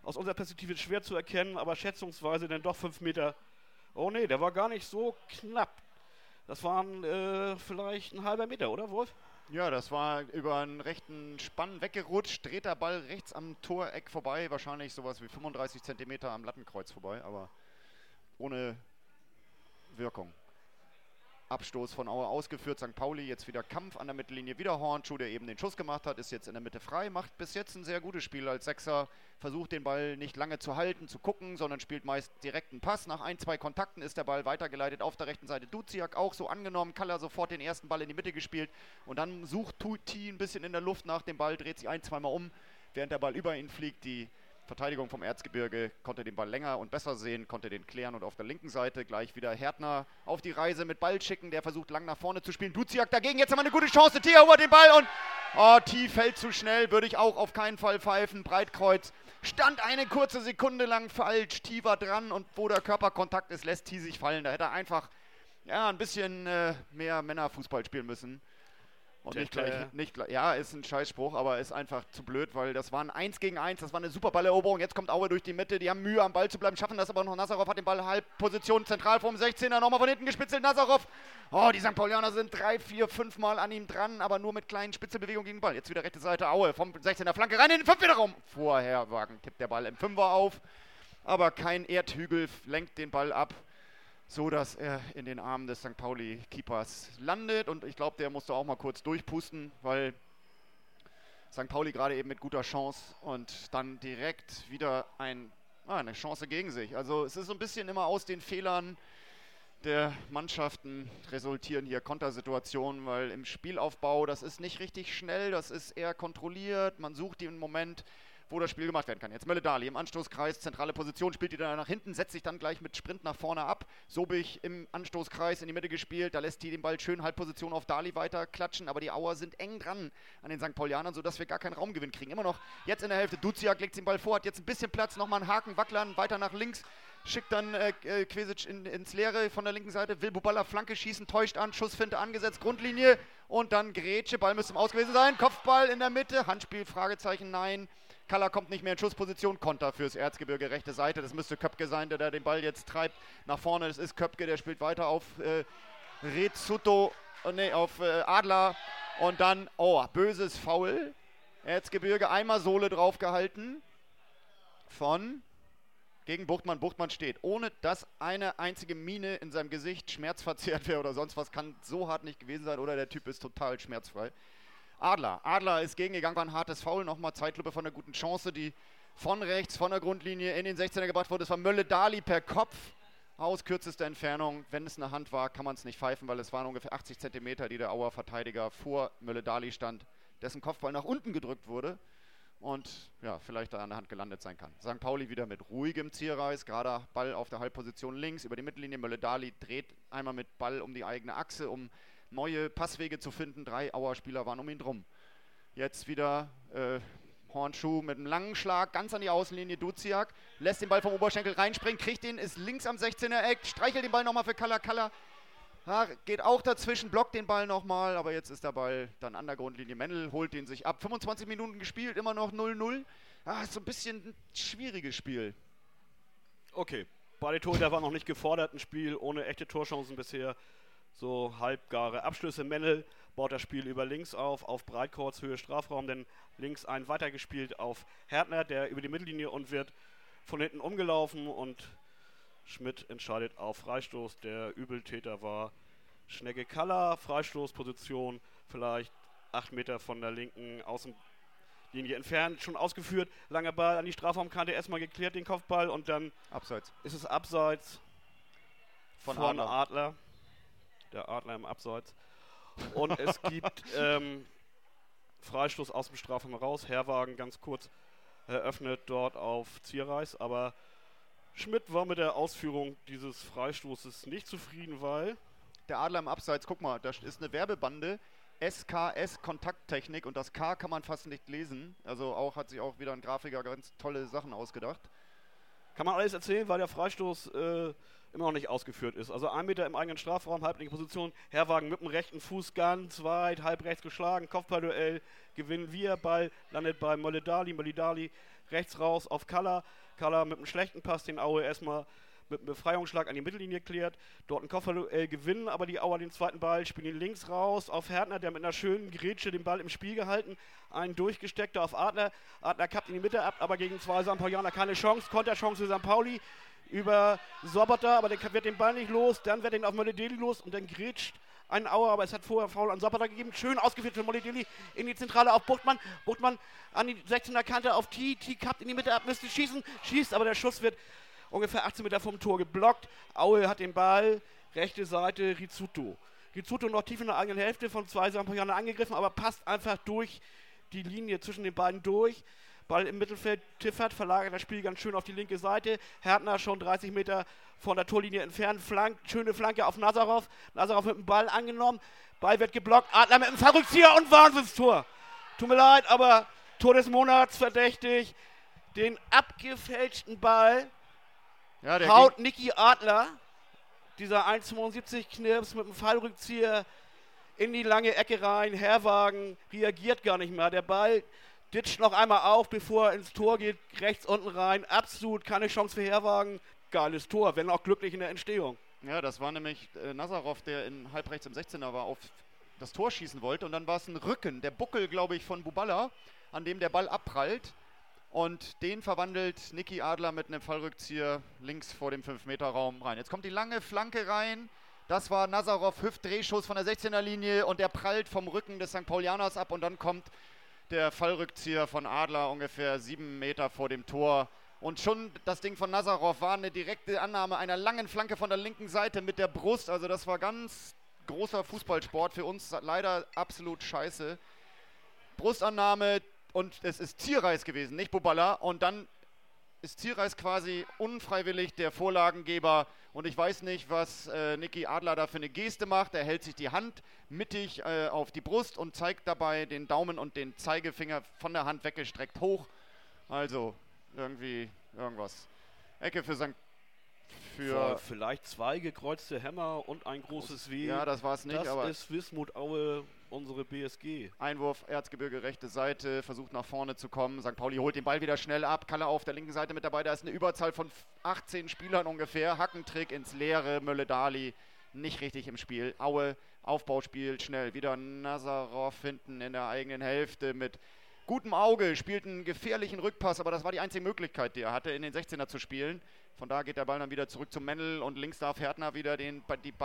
aus unserer Perspektive schwer zu erkennen, aber schätzungsweise dann doch 5 Meter. Oh nee, der war gar nicht so knapp. Das waren vielleicht ein halber Meter, oder Wolf? Ja, das war über einen rechten Spann weggerutscht, dreht der Ball rechts am Toreck vorbei, wahrscheinlich sowas wie 35 Zentimeter am Lattenkreuz vorbei, aber ohne Wirkung. Abstoß von Aue ausgeführt, St. Pauli jetzt wieder Kampf an der Mittellinie, wieder Hornschuh, der eben den Schuss gemacht hat, ist jetzt in der Mitte frei, macht bis jetzt ein sehr gutes Spiel als Sechser, versucht den Ball nicht lange zu halten, zu gucken, sondern spielt meist direkten Pass. Nach 1-2 Kontakten ist der Ball weitergeleitet auf der rechten Seite. Duziak auch so angenommen, Kaller sofort den ersten Ball in die Mitte gespielt und dann sucht Tuti ein bisschen in der Luft nach dem Ball, dreht sich 1-2 Mal um, während der Ball über ihn fliegt. Die Verteidigung vom Erzgebirge konnte den Ball länger und besser sehen, konnte den klären und auf der linken Seite gleich wieder Härtner auf die Reise mit Ball schicken, der versucht lang nach vorne zu spielen. Duziak dagegen, jetzt haben wir eine gute Chance, Thea über den Ball und T fällt zu schnell, würde ich auch auf keinen Fall pfeifen. Breitkreuz stand eine kurze Sekunde lang falsch, T war dran und wo der Körperkontakt ist, lässt T sich fallen. Da hätte er einfach ein bisschen mehr Männerfußball spielen müssen. Und ja, ist ein Scheißspruch, aber ist einfach zu blöd, weil das war ein 1 gegen 1, das war eine super Balleroberung. Jetzt kommt Aue durch die Mitte, die haben Mühe am Ball zu bleiben, schaffen das aber noch. Nazarov hat den Ball Halbposition zentral vorm 16er, nochmal von hinten gespitzelt, Nazarov. Oh, die St. Paulianer sind 3, 4, 5 Mal an ihm dran, aber nur mit kleinen Spitzelbewegungen gegen den Ball. Jetzt wieder rechte Seite, Aue vom 16er Flanke rein in den 5er Raum. Vorherwagen tippt der Ball im 5er auf, aber kein Erdhügel lenkt den Ball ab, so dass er in den Armen des St. Pauli-Keepers landet. Und ich glaube, der musste auch mal kurz durchpusten, weil St. Pauli gerade eben mit guter Chance und dann direkt wieder eine Chance gegen sich. Also es ist so ein bisschen immer aus den Fehlern der Mannschaften resultieren hier Kontersituationen, weil im Spielaufbau, das ist nicht richtig schnell, das ist eher kontrolliert, man sucht den Moment, wo das Spiel gemacht werden kann. Jetzt Mölle-Dali im Anstoßkreis, zentrale Position, spielt die dann nach hinten, setzt sich dann gleich mit Sprint nach vorne ab. Sobich im Anstoßkreis in die Mitte gespielt, da lässt die den Ball schön Halbposition auf Dali weiter klatschen, aber die Auer sind eng dran an den St. Paulianern, sodass wir gar keinen Raumgewinn kriegen. Immer noch jetzt in der Hälfte, Duziak legt den Ball vor, hat jetzt ein bisschen Platz, nochmal einen Haken, Wacklern, weiter nach links, schickt dann Quesic ins Leere von der linken Seite, will Buballa Flanke schießen, täuscht an, Schussfinte angesetzt, Grundlinie und dann Grätsche, Ball müsste im Aus gewesen sein, Kopfball in der Mitte, Handspiel, Fragezeichen, nein. Kaller kommt nicht mehr in Schussposition, Konter fürs Erzgebirge, rechte Seite. Das müsste Köpke sein, der da den Ball jetzt treibt nach vorne. Das ist Köpke, der spielt weiter auf auf Adler. Und dann, böses Foul. Erzgebirge, einmal Sohle draufgehalten gegen Buchtmann. Buchtmann steht, ohne dass eine einzige Miene in seinem Gesicht schmerzverzerrt wäre oder sonst was, kann so hart nicht gewesen sein oder der Typ ist total schmerzfrei. Adler ist gegengegangen, war ein hartes Foul, nochmal Zeitlupe von einer guten Chance, die von rechts, von der Grundlinie in den 16er gebracht wurde. Es war Mölle-Dali per Kopf aus kürzester Entfernung. Wenn es eine Hand war, kann man es nicht pfeifen, weil es waren ungefähr 80 Zentimeter, die der Auer Verteidiger vor Mölle-Dali stand, dessen Kopfball nach unten gedrückt wurde und ja, vielleicht da an der Hand gelandet sein kann. St. Pauli wieder mit ruhigem Zierreiß, gerade Ball auf der Halbposition links, über die Mittellinie. Mölle-Dali dreht einmal mit Ball um die eigene Achse, um neue Passwege zu finden. 3 Auer-Spieler waren um ihn drum. Jetzt wieder Hornschuh mit einem langen Schlag, ganz an die Außenlinie. Duziak lässt den Ball vom Oberschenkel reinspringen, kriegt ihn, ist links am 16er Eck, streichelt den Ball nochmal für Kaller. Kaller geht auch dazwischen, blockt den Ball nochmal, aber jetzt ist der Ball dann an der Grundlinie. Mendel holt den sich ab. 25 Minuten gespielt, immer noch 0-0. Ist so ein bisschen ein schwieriges Spiel. Okay, beide Torhüter waren noch nicht gefordert. Ein Spiel ohne echte Torchancen bisher. So halbgare Abschlüsse. Mendel baut das Spiel über links auf Breitkreuz, Höhe Strafraum, dann links ein weitergespielt auf Härtner, der über die Mittellinie und wird von hinten umgelaufen und Schmidt entscheidet auf Freistoß. Der Übeltäter war Schnegge Kaller, Freistoßposition vielleicht 8 Meter von der linken Außenlinie entfernt, schon ausgeführt, langer Ball an die Strafraumkante, erstmal geklärt den Kopfball und dann Abseits. Ist es abseits von Adler. Der Adler im Abseits. Und es gibt Freistoß aus dem Strafraum raus. Herwagen ganz kurz eröffnet dort auf Zierreiß. Aber Schmidt war mit der Ausführung dieses Freistoßes nicht zufrieden, weil der Adler im Abseits, guck mal, da ist eine Werbebande. SKS Kontakttechnik und das K kann man fast nicht lesen. Also hat sich auch wieder ein Grafiker ganz tolle Sachen ausgedacht. Kann man alles erzählen, weil der Freistoß immer noch nicht ausgeführt ist. Also 1 Meter im eigenen Strafraum, halblinke Position, Herrwagen mit dem rechten Fuß ganz weit, halb rechts geschlagen, Kopfballduell, gewinnen wir, Ball landet bei Molidali rechts raus auf Kalla mit einem schlechten Pass, den Aue erstmal mit einem Befreiungsschlag an die Mittellinie klärt, dort ein Kopfballduell gewinnen, aber die Auer den zweiten Ball, spielen ihn links raus auf Härtner, der mit einer schönen Grätsche den Ball im Spiel gehalten, einen durchgesteckter auf Adler kappt in die Mitte ab, aber gegen zwei St. Paulianer keine Chance, Konterchance für St. Pauli, über Sobota, aber der wird den Ball nicht los, dann wird ihn auf Molideli los und dann grätscht ein Auer, aber es hat vorher Foul an Sobota gegeben, schön ausgeführt für Molideli, in die Zentrale auf Buchtmann an die 16er Kante auf T kappt in die Mitte ab, müsste schießt, aber der Schuss wird ungefähr 18 Meter vom Tor geblockt. Aue hat den Ball, rechte Seite, Rizzuto noch tief in der eigenen Hälfte von zwei St. Paulianern angegriffen, aber passt einfach durch die Linie zwischen den beiden durch. Ball im Mittelfeld, Tiffert verlagert das Spiel ganz schön auf die linke Seite. Härtner schon 30 Meter von der Torlinie entfernt, schöne Flanke auf Nazarov. Nazarov mit dem Ball angenommen, Ball wird geblockt, Adler mit dem Fallrückzieher und Wahnsinnstor. Tut mir leid, aber Tor des Monats verdächtig. Den abgefälschten Ball haut Niki Adler, dieser 1,72 Knirps mit dem Fallrückzieher in die lange Ecke rein. Herrwagen reagiert gar nicht mehr. Der Ball ditcht noch einmal auf, bevor er ins Tor geht, rechts unten rein. Absolut keine Chance für Herrwagen. Geiles Tor, wenn auch glücklich in der Entstehung. Ja, das war nämlich Nazarov, der in halb rechts im 16er war, auf das Tor schießen wollte. Und dann war es ein Rücken, der Buckel, glaube ich, von Buballa, an dem der Ball abprallt. Und den verwandelt Niki Adler mit einem Fallrückzieher links vor dem 5-Meter-Raum rein. Jetzt kommt die lange Flanke rein. Das war Nazarov, Hüftdrehschuss von der 16er-Linie und der prallt vom Rücken des St. Paulianers ab. Und dann kommt der Fallrückzieher von Adler ungefähr 7 Meter vor dem Tor. Und schon das Ding von Nazarov war eine direkte Annahme einer langen Flanke von der linken Seite mit der Brust. Also das war ganz großer Fußballsport, für uns leider absolut scheiße. Brustannahme und es ist Zierreis gewesen, nicht Buballa. Und dann ist Zierreis quasi unfreiwillig der Vorlagengeber. Und ich weiß nicht, was Niki Adler da für eine Geste macht. Er hält sich die Hand mittig auf die Brust und zeigt dabei den Daumen und den Zeigefinger von der Hand weggestreckt hoch. Also irgendwie irgendwas. Ecke für vielleicht 2 gekreuzte Hämmer und ein großes W. Ja, das war es nicht. Das ist Wismut Aue, unsere BSG. Einwurf, Erzgebirge, rechte Seite, versucht nach vorne zu kommen. St. Pauli holt den Ball wieder schnell ab. Kalle auf der linken Seite mit dabei. Da ist eine Überzahl von 18 Spielern ungefähr. Hackentrick ins Leere. Mölle-Dali nicht richtig im Spiel. Aue, Aufbauspiel, schnell. Wieder Nazarov hinten in der eigenen Hälfte mit gutem Auge. Spielt einen gefährlichen Rückpass, aber das war die einzige Möglichkeit, die er hatte, in den 16er zu spielen. Von da geht der Ball dann wieder zurück zum Mendel und links darf Härtner wieder den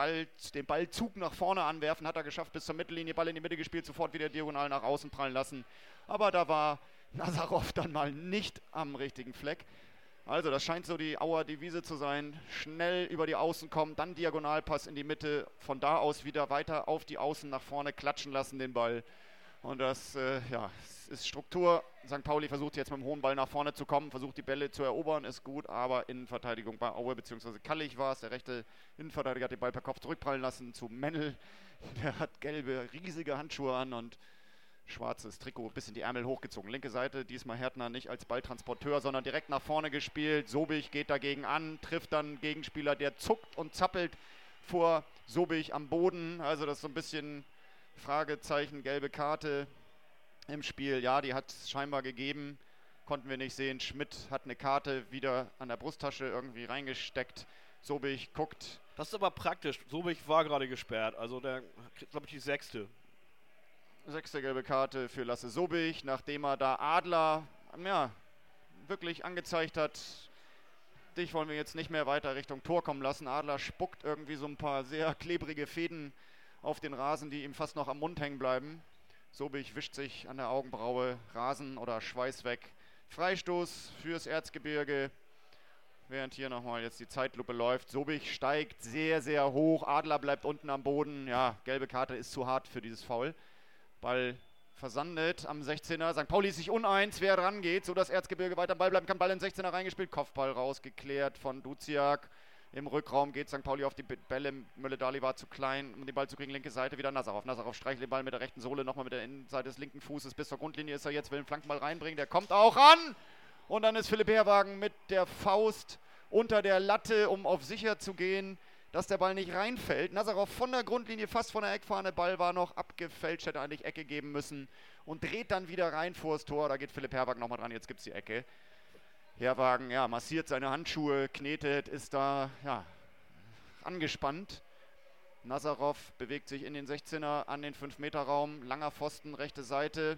Ballzug nach vorne anwerfen. Hat er geschafft bis zur Mittellinie, Ball in die Mitte gespielt, sofort wieder diagonal nach außen prallen lassen. Aber da war Nazarov dann mal nicht am richtigen Fleck. Also das scheint so die Auer Devise zu sein. Schnell über die Außen kommen, dann Diagonalpass in die Mitte. Von da aus wieder weiter auf die Außen nach vorne klatschen lassen den Ball. Und das ist Struktur. St. Pauli versucht jetzt mit dem hohen Ball nach vorne zu kommen, versucht die Bälle zu erobern, ist gut, aber Innenverteidigung bei Aue bzw. Kallich war es. Der rechte Innenverteidiger hat den Ball per Kopf zurückprallen lassen zu Mennel. Der hat gelbe, riesige Handschuhe an und schwarzes Trikot, bis in die Ärmel hochgezogen. Linke Seite, diesmal Härtner nicht als Balltransporteur, sondern direkt nach vorne gespielt. Sobich geht dagegen an, trifft dann Gegenspieler, der zuckt und zappelt vor Sobich am Boden. Also das ist so ein bisschen Fragezeichen, gelbe Karte im Spiel. Ja, die hat es scheinbar gegeben. Konnten wir nicht sehen. Schmidt hat eine Karte wieder an der Brusttasche irgendwie reingesteckt. Sobich guckt. Das ist aber praktisch. Sobich war gerade gesperrt. Also der, glaube ich, die 6. Gelbe Karte für Lasse Sobich, nachdem er da Adler wirklich angezeigt hat, dich wollen wir jetzt nicht mehr weiter Richtung Tor kommen lassen. Adler spuckt irgendwie so ein paar sehr klebrige Fäden auf den Rasen, die ihm fast noch am Mund hängen bleiben. Sobich wischt sich an der Augenbraue Rasen oder Schweiß weg. Freistoß fürs Erzgebirge, während hier nochmal jetzt die Zeitlupe läuft. Sobich steigt sehr, sehr hoch, Adler bleibt unten am Boden. Ja, gelbe Karte ist zu hart für dieses Foul. Ball versandet am 16er. St. Pauli ist sich uneins, wer rangeht, sodass Erzgebirge weiter am Ball bleiben kann. Ball in den 16er reingespielt, Kopfball rausgeklärt von Duziak. Im Rückraum geht St. Pauli auf die Bälle. Mölle-Dali war zu klein, um den Ball zu kriegen. Linke Seite wieder Nazarov. Nazarov streichelt den Ball mit der rechten Sohle, nochmal mit der Innenseite des linken Fußes. Bis zur Grundlinie ist er jetzt, will den Flankenball reinbringen. Der kommt auch an. Und dann ist Philipp Herwagen mit der Faust unter der Latte, um auf sicher zu gehen, dass der Ball nicht reinfällt. Nazarov von der Grundlinie, fast von der Eckfahne. Ball war noch abgefälscht, hätte eigentlich Ecke geben müssen. Und dreht dann wieder rein vors Tor. Da geht Philipp Herwagen nochmal dran, jetzt gibt es die Ecke. Herwagen, ja, massiert seine Handschuhe, knetet, ist da, ja, angespannt. Nazarov bewegt sich in den 16er an den 5-Meter-Raum. Langer Pfosten, rechte Seite.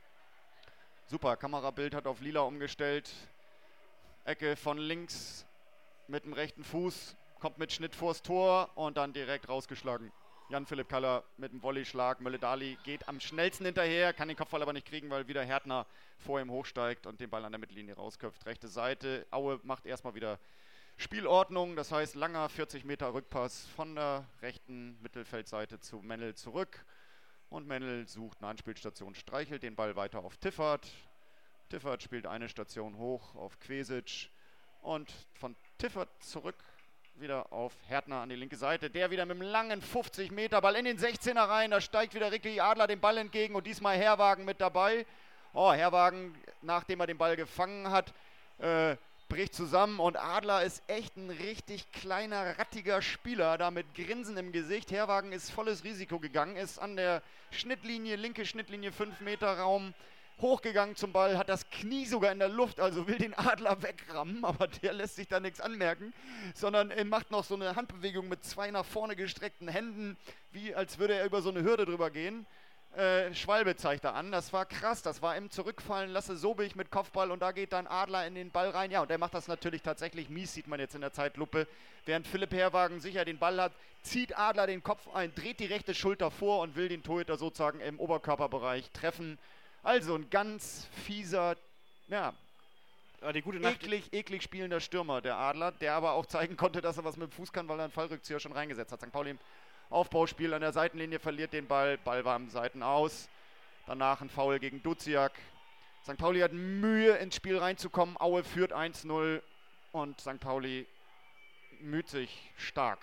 Super, Kamerabild hat auf lila umgestellt. Ecke von links mit dem rechten Fuß. Kommt mit Schnitt vors Tor und dann direkt rausgeschlagen. Jan-Philipp Kaller mit dem Volleyschlag. Mölle-Dali geht am schnellsten hinterher, kann den Kopfball aber nicht kriegen, weil wieder Härtner vor ihm hochsteigt und den Ball an der Mittellinie rausköpft. Rechte Seite, Aue macht erstmal wieder Spielordnung, das heißt langer 40 Meter Rückpass von der rechten Mittelfeldseite zu Mennel zurück. Und Mennel sucht eine Anspielstation, streichelt den Ball weiter auf Tiffert. Tiffert spielt eine Station hoch auf Quesic und von Tiffert zurück wieder auf Härtner an die linke Seite. Der wieder mit einem langen 50-Meter-Ball in den 16er rein. Da steigt wieder Ricky Adler dem Ball entgegen und diesmal Herwagen mit dabei. Oh, Herwagen, nachdem er den Ball gefangen hat, bricht zusammen und Adler ist echt ein richtig kleiner, rattiger Spieler, da mit Grinsen im Gesicht. Herwagen ist volles Risiko gegangen, ist an der Schnittlinie, linke Schnittlinie, 5-Meter-Raum, hochgegangen zum Ball, hat das Knie sogar in der Luft, also will den Adler wegrammen, aber der lässt sich da nichts anmerken, sondern er macht noch so eine Handbewegung mit 2 nach vorne gestreckten Händen, wie als würde er über so eine Hürde drüber gehen. Schwalbe zeigt er an, das war krass, das war im Zurückfallen, Lasse Sobich mit Kopfball und da geht dann Adler in den Ball rein, ja, und der macht das natürlich tatsächlich mies, sieht man jetzt in der Zeitlupe, während Philipp Herwagen sicher den Ball hat, zieht Adler den Kopf ein, dreht die rechte Schulter vor und will den Torhüter sozusagen im Oberkörperbereich treffen. Also ein ganz fieser, ja, die gute Nacht. eklig spielender Stürmer, der Adler, der aber auch zeigen konnte, dass er was mit dem Fuß kann, weil er einen Fallrückzieher schon reingesetzt hat. St. Pauli im Aufbauspiel an der Seitenlinie verliert den Ball, Ball war am Seiten aus. Danach ein Foul gegen Duziak. St. Pauli hat Mühe ins Spiel reinzukommen, Aue führt 1-0 und St. Pauli müht sich stark.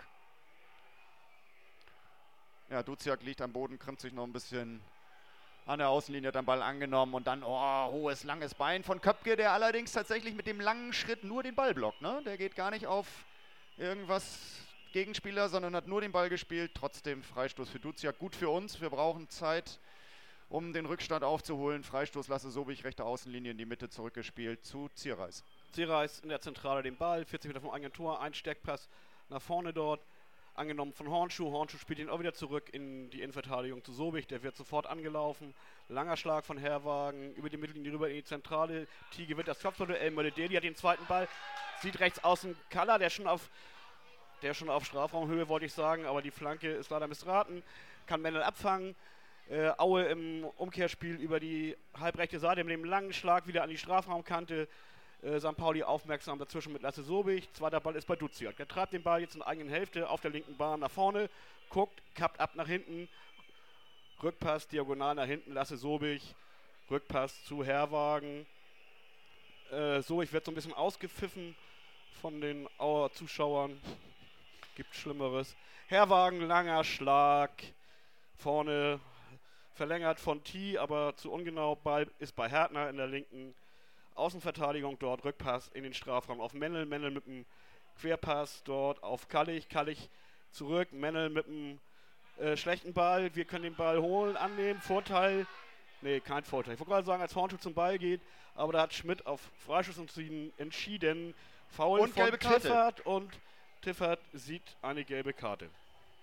Ja, Duziak liegt am Boden, krümmt sich noch ein bisschen an der Außenlinie, hat den Ball angenommen und dann, hohes, langes Bein von Köpke, der allerdings tatsächlich mit dem langen Schritt nur den Ball blockt. Ne? Der geht gar nicht auf irgendwas Gegenspieler, sondern hat nur den Ball gespielt. Trotzdem Freistoß für Duziak. Gut für uns, wir brauchen Zeit, um den Rückstand aufzuholen. Freistoß Lasse Sobich, rechte Außenlinie in die Mitte zurückgespielt zu Zierreis. Zierreis in der Zentrale den Ball, 40 Meter vom eigenen Tor, ein Steckpass nach vorne dort. Angenommen von Hornschuh. Hornschuh spielt ihn auch wieder zurück in die Innenverteidigung zu Sobich. Der wird sofort angelaufen. Langer Schlag von Herwagen über die Mittellinie rüber in die Zentrale. T gewinnt das Kopfballduell. Mölle-Deli hat den zweiten Ball. Sieht rechts außen Kaller, der schon auf Strafraumhöhe, wollte ich sagen. Aber die Flanke ist leider missraten. Kann Mendel abfangen. Aue im Umkehrspiel über die halbrechte Seite mit dem langen Schlag wieder an die Strafraumkante. St. Pauli aufmerksam dazwischen mit Lasse Sobich. Zweiter Ball ist bei Duziak. Der treibt den Ball jetzt in der eigenen Hälfte auf der linken Bahn nach vorne, guckt, kappt ab nach hinten. Rückpass, diagonal nach hinten, Lasse Sobich. Rückpass zu Herwagen. Sobich wird so ein bisschen ausgepfiffen von den Auer Zuschauern. Gibt Schlimmeres. Herwagen, langer Schlag. Vorne verlängert von T, aber zu ungenau. Ball ist bei Härtner in der linken Außenverteidigung dort, Rückpass in den Strafraum auf Mennel, Mennel mit dem Querpass dort auf Kallich, Kallich zurück, Mennel mit dem schlechten Ball, wir können den Ball holen, annehmen, Vorteil, nee, kein Vorteil. Ich wollte gerade sagen, als Hornschuh zum Ball geht, aber da hat Schmidt auf Freischuss entschieden, Foul und von Tiffert und Tiffert sieht eine gelbe Karte.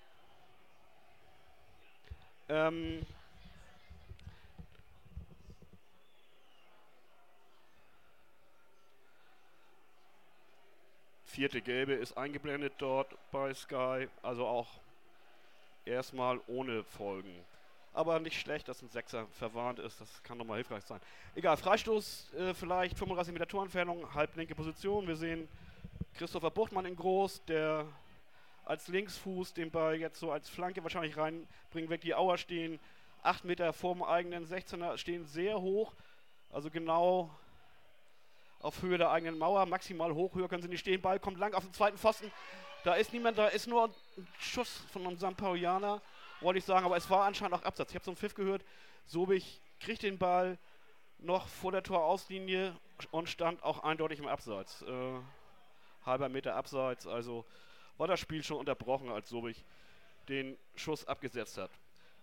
Vierte Gelbe ist eingeblendet dort bei Sky, also auch erstmal ohne Folgen. Aber nicht schlecht, dass ein Sechser verwarnt ist, das kann nochmal hilfreich sein. Egal, Freistoß vielleicht, 35 Meter Torentfernung, halblinke Position. Wir sehen Christopher Buchtmann in groß, der als Linksfuß den Ball jetzt so als Flanke wahrscheinlich reinbringen wird. Die Auer stehen 8 Meter vorm eigenen 16er, stehen sehr hoch, also genau auf Höhe der eigenen Mauer, maximal hoch, höher können sie nicht stehen. Ball kommt lang auf den zweiten Pfosten. Da ist niemand, da ist nur ein Schuss von einem St. Paulianer, wollte ich sagen, aber es war anscheinend auch Absatz. Ich habe so einen Pfiff gehört. Sobich kriegt den Ball, noch vor der Torauslinie und stand auch eindeutig im Abseits. Halber Meter Abseits, also war das Spiel schon unterbrochen, als Sobich den Schuss abgesetzt hat.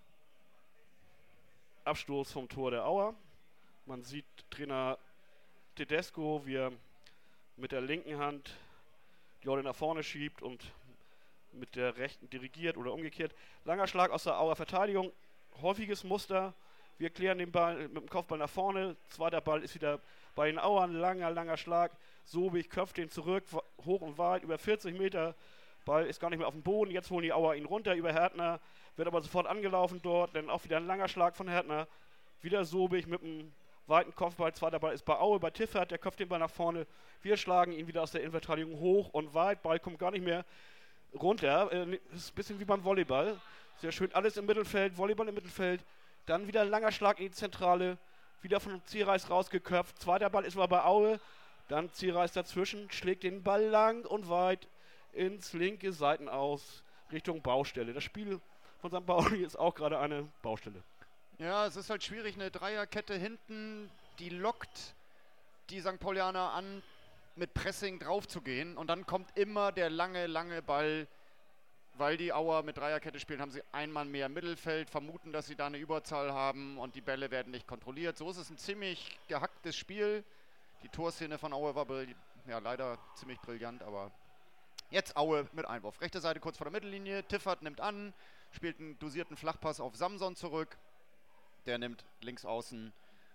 Abstoß vom Tor der Auer. Man sieht Trainer Tedesco, wie er mit der linken Hand die Leute nach vorne schiebt und mit der rechten dirigiert oder umgekehrt. Langer Schlag aus der Auer Verteidigung, häufiges Muster. Wir klären den Ball mit dem Kopfball nach vorne. Zweiter Ball ist wieder bei den Auern, langer Schlag. Sobich köpft den zurück, hoch und weit, über 40 Meter. Ball ist gar nicht mehr auf dem Boden. Jetzt holen die Auer ihn runter über Härtner. Wird aber sofort angelaufen dort. Dann auch wieder ein langer Schlag von Härtner. Wieder Sobich mit einem weiten Kopfball. Zweiter Ball ist bei Aue, bei Tiffert. Der köpft den Ball nach vorne. Wir schlagen ihn wieder aus der Innenverteidigung hoch und weit. Ball kommt gar nicht mehr runter. Ist ein bisschen wie beim Volleyball. Sehr schön. Alles im Mittelfeld. Volleyball im Mittelfeld. Dann wieder ein langer Schlag in die Zentrale. Wieder von Zierreis rausgeköpft. Zweiter Ball ist aber bei Aue. Dann Zierreis dazwischen. Schlägt den Ball lang und weit ins linke Seitenaus Richtung Baustelle. Das Spiel von St. Pauli ist auch gerade eine Baustelle. Ja, es ist halt schwierig, eine Dreierkette hinten, die lockt die St. Paulianer an, mit Pressing drauf zu gehen. Und dann kommt immer der lange Ball, weil die Auer mit Dreierkette spielen, haben sie ein Mann mehr im Mittelfeld, vermuten, dass sie da eine Überzahl haben und die Bälle werden nicht kontrolliert. So ist es ein ziemlich gehacktes Spiel. Die Torszene von Aue war leider ziemlich brillant, aber jetzt Aue mit Einwurf. Rechte Seite kurz vor der Mittellinie. Tiffert nimmt an, spielt einen dosierten Flachpass auf Samson zurück. Der nimmt links außen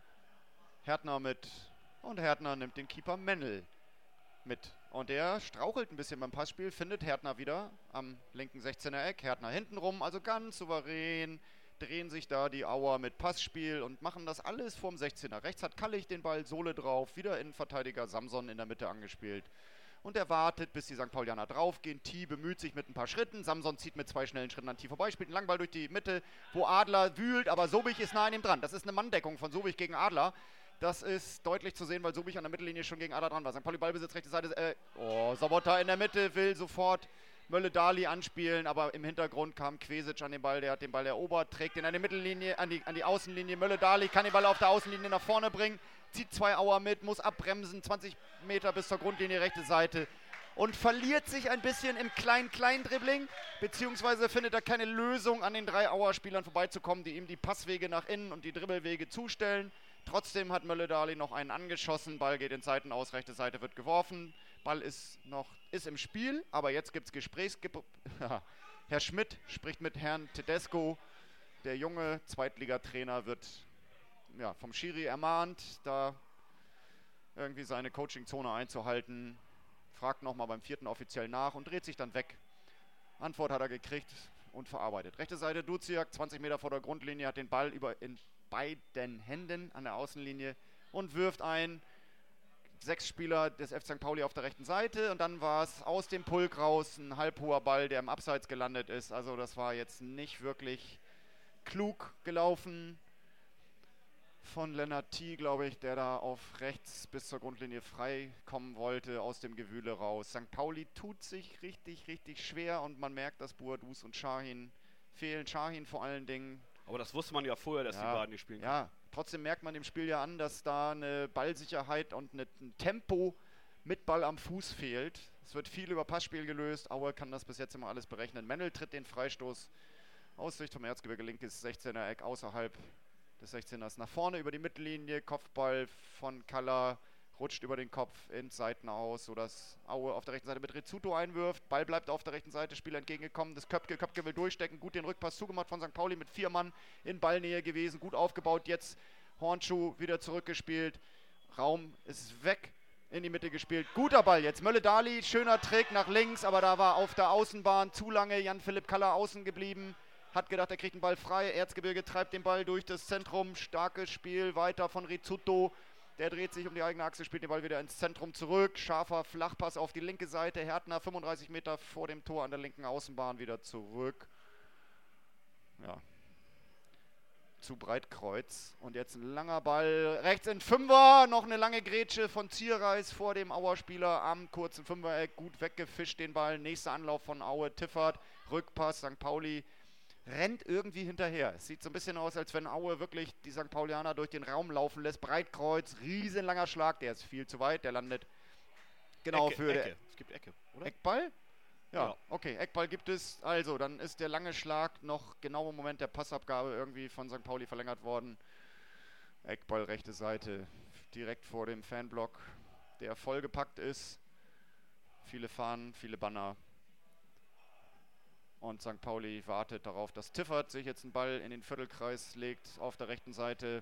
Härtner mit und Härtner nimmt den Keeper Mennel mit. Und der strauchelt ein bisschen beim Passspiel, findet Härtner wieder am linken 16er Eck. Härtner hinten rum, also ganz souverän drehen sich da die Auer mit Passspiel und machen das alles vorm 16er. Rechts hat Kallich den Ball, Sohle drauf, wieder Innenverteidiger Samson in der Mitte angespielt. Und er wartet, bis die St. Paulianer draufgehen. T bemüht sich mit ein paar Schritten. Samson zieht mit 2 schnellen Schritten an T vorbei, spielt einen Langball durch die Mitte, wo Adler wühlt, aber Sobich ist nah an ihm dran. Das ist eine Manndeckung von Sobich gegen Adler. Das ist deutlich zu sehen, weil Sobich an der Mittellinie schon gegen Adler dran war. St. Pauli Ballbesitz, rechte Seite. Sobotta in der Mitte, will sofort Mölle-Dali anspielen, aber im Hintergrund kam Quesic an den Ball. Der hat den Ball erobert, trägt ihn an die Mittellinie, an die Außenlinie. Mölle-Dali kann den Ball auf der Außenlinie nach vorne bringen, zieht 2 Auer mit, muss abbremsen, 20 Meter bis zur Grundlinie, rechte Seite. Und verliert sich ein bisschen im Klein-Dribbling, beziehungsweise findet er keine Lösung, an den 3 Auer-Spielern vorbeizukommen, die ihm die Passwege nach innen und die Dribbelwege zustellen. Trotzdem hat Mölle-Dali noch einen angeschossen, Ball geht in Seiten aus, rechte Seite wird geworfen. Ball ist im Spiel, aber jetzt gibt es Herr Schmidt spricht mit Herrn Tedesco. Der junge Zweitligatrainer wird vom Schiri ermahnt, da irgendwie seine Coachingzone einzuhalten. Fragt nochmal beim 4. offiziell nach und dreht sich dann weg. Antwort hat er gekriegt und verarbeitet. Rechte Seite Duziak, 20 Meter vor der Grundlinie, hat den Ball in beiden Händen an der Außenlinie und wirft ein. 6 Spieler des FC St. Pauli auf der rechten Seite und dann war es aus dem Pulk raus ein halbhoher Ball, der im Abseits gelandet ist. Also das war jetzt nicht wirklich klug gelaufen von Lennart T., glaube ich, der da auf rechts bis zur Grundlinie frei kommen wollte, aus dem Gewühle raus. St. Pauli tut sich richtig schwer und man merkt, dass Boadus und Şahin fehlen. Şahin vor allen Dingen. Aber das wusste man ja vorher, dass die beiden nicht spielen können. Ja, trotzdem merkt man dem Spiel ja an, dass da eine Ballsicherheit und ein Tempo mit Ball am Fuß fehlt. Es wird viel über Passspiel gelöst. Aue kann das bis jetzt immer alles berechnen. Mennel tritt den Freistoß aus Sicht vom Erzgebirge, linkes 16er Eck außerhalb des 16ers nach vorne über die Mittellinie. Kopfball von Kalla rutscht über den Kopf ins Seitenaus, sodass Aue auf der rechten Seite mit Rizzuto einwirft. Ball bleibt auf der rechten Seite, Spieler entgegengekommen. Das Köpke will durchstecken, gut den Rückpass zugemacht von St. Pauli mit 4 Mann in Ballnähe gewesen, gut aufgebaut. Jetzt Hornschuh wieder zurückgespielt. Raum ist weg, in die Mitte gespielt. Guter Ball jetzt. Mölle-Dali, schöner Trick nach links, aber da war auf der Außenbahn zu lange Jan-Philipp Kalla außen geblieben. Hat gedacht, er kriegt den Ball frei. Erzgebirge treibt den Ball durch das Zentrum. Starkes Spiel weiter von Rizzuto. Der dreht sich um die eigene Achse, spielt den Ball wieder ins Zentrum zurück. Scharfer Flachpass auf die linke Seite. Härtner 35 Meter vor dem Tor an der linken Außenbahn wieder zurück. Ja. Zu Breitkreuz. Und jetzt ein langer Ball rechts in Fünfer. Noch eine lange Grätsche von Zierreis vor dem Auer-Spieler am kurzen Fünfereck. Gut weggefischt den Ball. Nächster Anlauf von Aue. Tiffert. Rückpass. St. Pauli rennt irgendwie hinterher. Es sieht so ein bisschen aus, als wenn Aue wirklich die St. Paulianer durch den Raum laufen lässt. Breitkreuz, riesenlanger Schlag, der ist viel zu weit, der landet genau für Ecke. Es gibt Ecke, oder? Eckball? Ja. Okay, Eckball gibt es. Also, dann ist der lange Schlag noch genau im Moment der Passabgabe irgendwie von St. Pauli verlängert worden. Eckball, rechte Seite, direkt vor dem Fanblock, der vollgepackt ist. Viele Fahnen, viele Banner. Und St. Pauli wartet darauf, dass Tiffert sich jetzt einen Ball in den Viertelkreis legt auf der rechten Seite.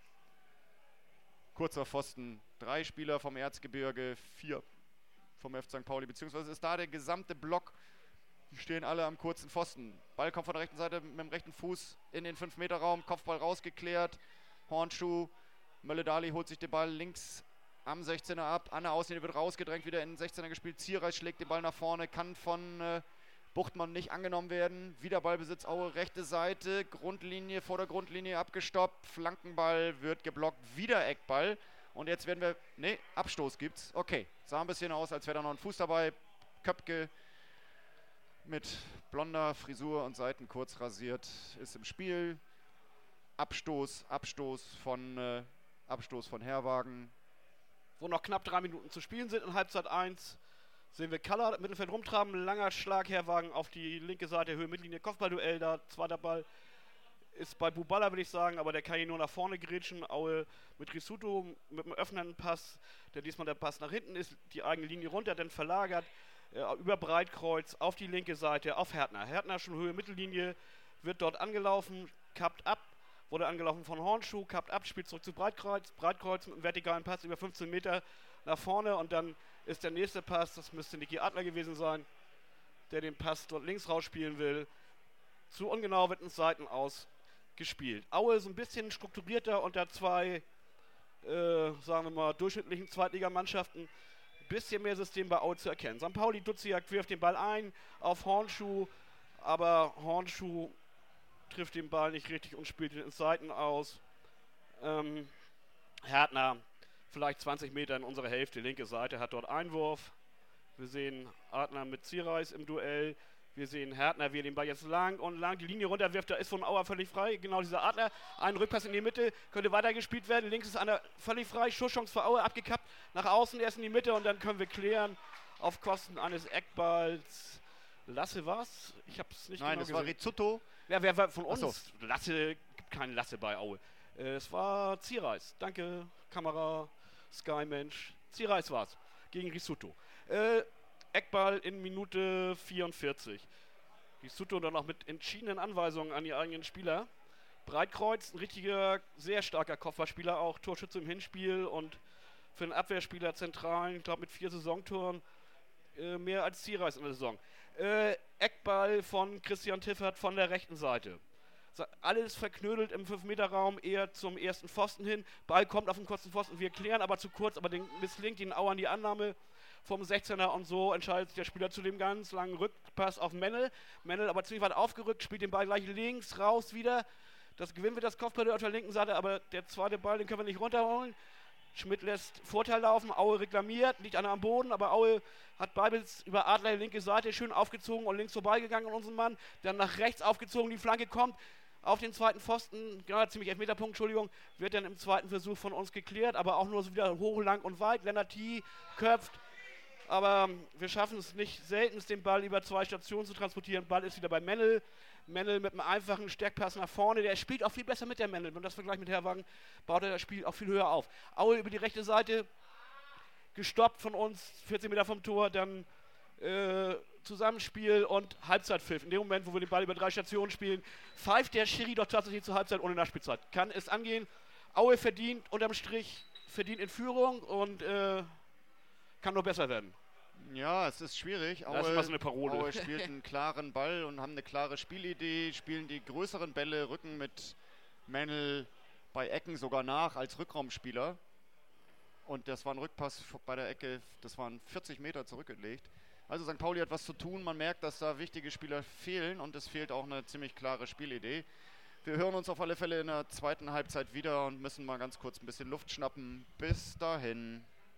Kurzer Pfosten, 3 Spieler vom Erzgebirge, 4 vom FC St. Pauli, beziehungsweise ist da der gesamte Block. Die stehen alle am kurzen Pfosten. Ball kommt von der rechten Seite mit dem rechten Fuß in den 5-Meter-Raum, Kopfball rausgeklärt, Hornschuh, Mölle-Dali holt sich den Ball links am 16er ab, an der Außenlinie wird rausgedrängt, wieder in den 16er gespielt, Zierreis schlägt den Ball nach vorne, kann von Buchtmann nicht angenommen werden. Wieder Ballbesitz Aue, rechte Seite, Grundlinie, vor der Grundlinie abgestoppt, Flankenball wird geblockt, wieder Eckball. Und jetzt werden wir, Abstoß gibt's. Okay, sah ein bisschen aus, als wäre da noch ein Fuß dabei. Köpke mit blonder Frisur und Seiten kurz rasiert ist im Spiel. Abstoß von Herwagen. Wo noch knapp 3 Minuten zu spielen sind in Halbzeit 1. Sehen wir Kaller im Mittelfeld rumtraben, langer Schlag, Herwagen auf die linke Seite, Höhe Mittellinie, Kopfballduell da, zweiter Ball ist bei Buballa, würde ich sagen, aber der kann hier nur nach vorne grätschen. Aue mit Risuto, mit einem öffnenden Pass, der diesmal der Pass nach hinten ist, die eigene Linie runter, dann verlagert, über Breitkreuz auf die linke Seite, auf Härtner. Härtner schon Höhe Mittellinie, wird dort angelaufen, kappt ab, wurde angelaufen von Hornschuh, kappt ab, spielt zurück zu Breitkreuz, Breitkreuz mit einem vertikalen Pass über 15 Meter nach vorne und dann ist der nächste Pass, das müsste Niki Adler gewesen sein, der den Pass dort links rausspielen will. Zu ungenau wird ins Seiten aus gespielt. Aue so ein bisschen strukturierter unter 2, sagen wir mal, durchschnittlichen Zweitligamannschaften. Ein bisschen mehr System bei Aue zu erkennen. St. Pauli, Duziak wirft den Ball ein auf Hornschuh, aber Hornschuh trifft den Ball nicht richtig und spielt ihn ins Seiten aus. Härtner vielleicht 20 Meter in unsere Hälfte, linke Seite, hat dort Einwurf. Wir sehen Adler mit Zierreis im Duell. Wir sehen Härtner, wie er den Ball jetzt lang die Linie runterwirft. Da ist von Auer völlig frei. Genau dieser Adler. Ein Rückpass in die Mitte, könnte weitergespielt werden. Links ist einer völlig frei. Schusschance für Auer, abgekappt. Nach außen erst in die Mitte und dann können wir klären auf Kosten eines Eckballs. Lasse was? Ich habe es nicht Nein, genau das gesehen. war Rizzuto. Ja, wer war von uns? So. Lasse, gibt keine Lasse bei Aue. Es war Zierreis. Danke, Kamera, Sky Mensch. Zierreis war's. Gegen Risuto. Eckball in Minute 44. Risuto dann noch mit entschiedenen Anweisungen an die eigenen Spieler. Breitkreuz, ein richtiger, sehr starker Kopfballspieler, auch Torschütze im Hinspiel und für einen Abwehrspieler zentral, ich glaube mit 4 Saisontoren, mehr als Zierreis in der Saison. Eckball von Christian Tiffert von der rechten Seite. Alles verknödelt im 5-Meter-Raum, eher zum ersten Pfosten hin. Ball kommt auf den kurzen Pfosten, wir klären aber zu kurz, aber den misslingt den Auern die Annahme vom 16er und so entscheidet sich der Spieler zu dem ganz langen Rückpass auf Mennel. Mennel aber ziemlich weit aufgerückt, spielt den Ball gleich links, raus wieder. Das gewinnen wir das Kopfball auf der linken Seite, aber der zweite Ball, den können wir nicht runterholen. Schmidt lässt Vorteil laufen, Aue reklamiert, liegt einer am Boden, aber Aue hat Ballbesitz über Adler, linke Seite, schön aufgezogen und links vorbeigegangen an unserem Mann. Dann nach rechts aufgezogen, die Flanke kommt auf den zweiten Pfosten, genau, ziemlich Elfmeterpunkt, Entschuldigung, wird dann im zweiten Versuch von uns geklärt, aber auch nur so wieder hoch, lang und weit. Lennart T. köpft, aber wir schaffen es nicht selten, den Ball über 2 Stationen zu transportieren. Ball ist wieder bei Mennel. Mennel mit einem einfachen Steckpass nach vorne. Der spielt auch viel besser mit der Mennel. Wenn man das vergleicht mit Herwagen, baut er das Spiel auch viel höher auf. Aue über die rechte Seite, gestoppt von uns, 14 Meter vom Tor, dann Zusammenspiel und Halbzeitpfiff. In dem Moment, wo wir den Ball über 3 Stationen spielen, pfeift der Schiri doch tatsächlich zur Halbzeit ohne Nachspielzeit. Kann es angehen. Aue verdient unterm Strich, verdient in Führung und kann nur besser werden. Ja, es ist schwierig. Das ist mal so eine Parole. Aue spielt einen klaren Ball und haben eine klare Spielidee, spielen die größeren Bälle, rücken mit Mennel bei Ecken sogar nach als Rückraumspieler. Und das war ein Rückpass bei der Ecke, das waren 40 Meter zurückgelegt. Also St. Pauli hat was zu tun, man merkt, dass da wichtige Spieler fehlen und es fehlt auch eine ziemlich klare Spielidee. Wir hören uns auf alle Fälle in der zweiten Halbzeit wieder und müssen mal ganz kurz ein bisschen Luft schnappen. Bis dahin.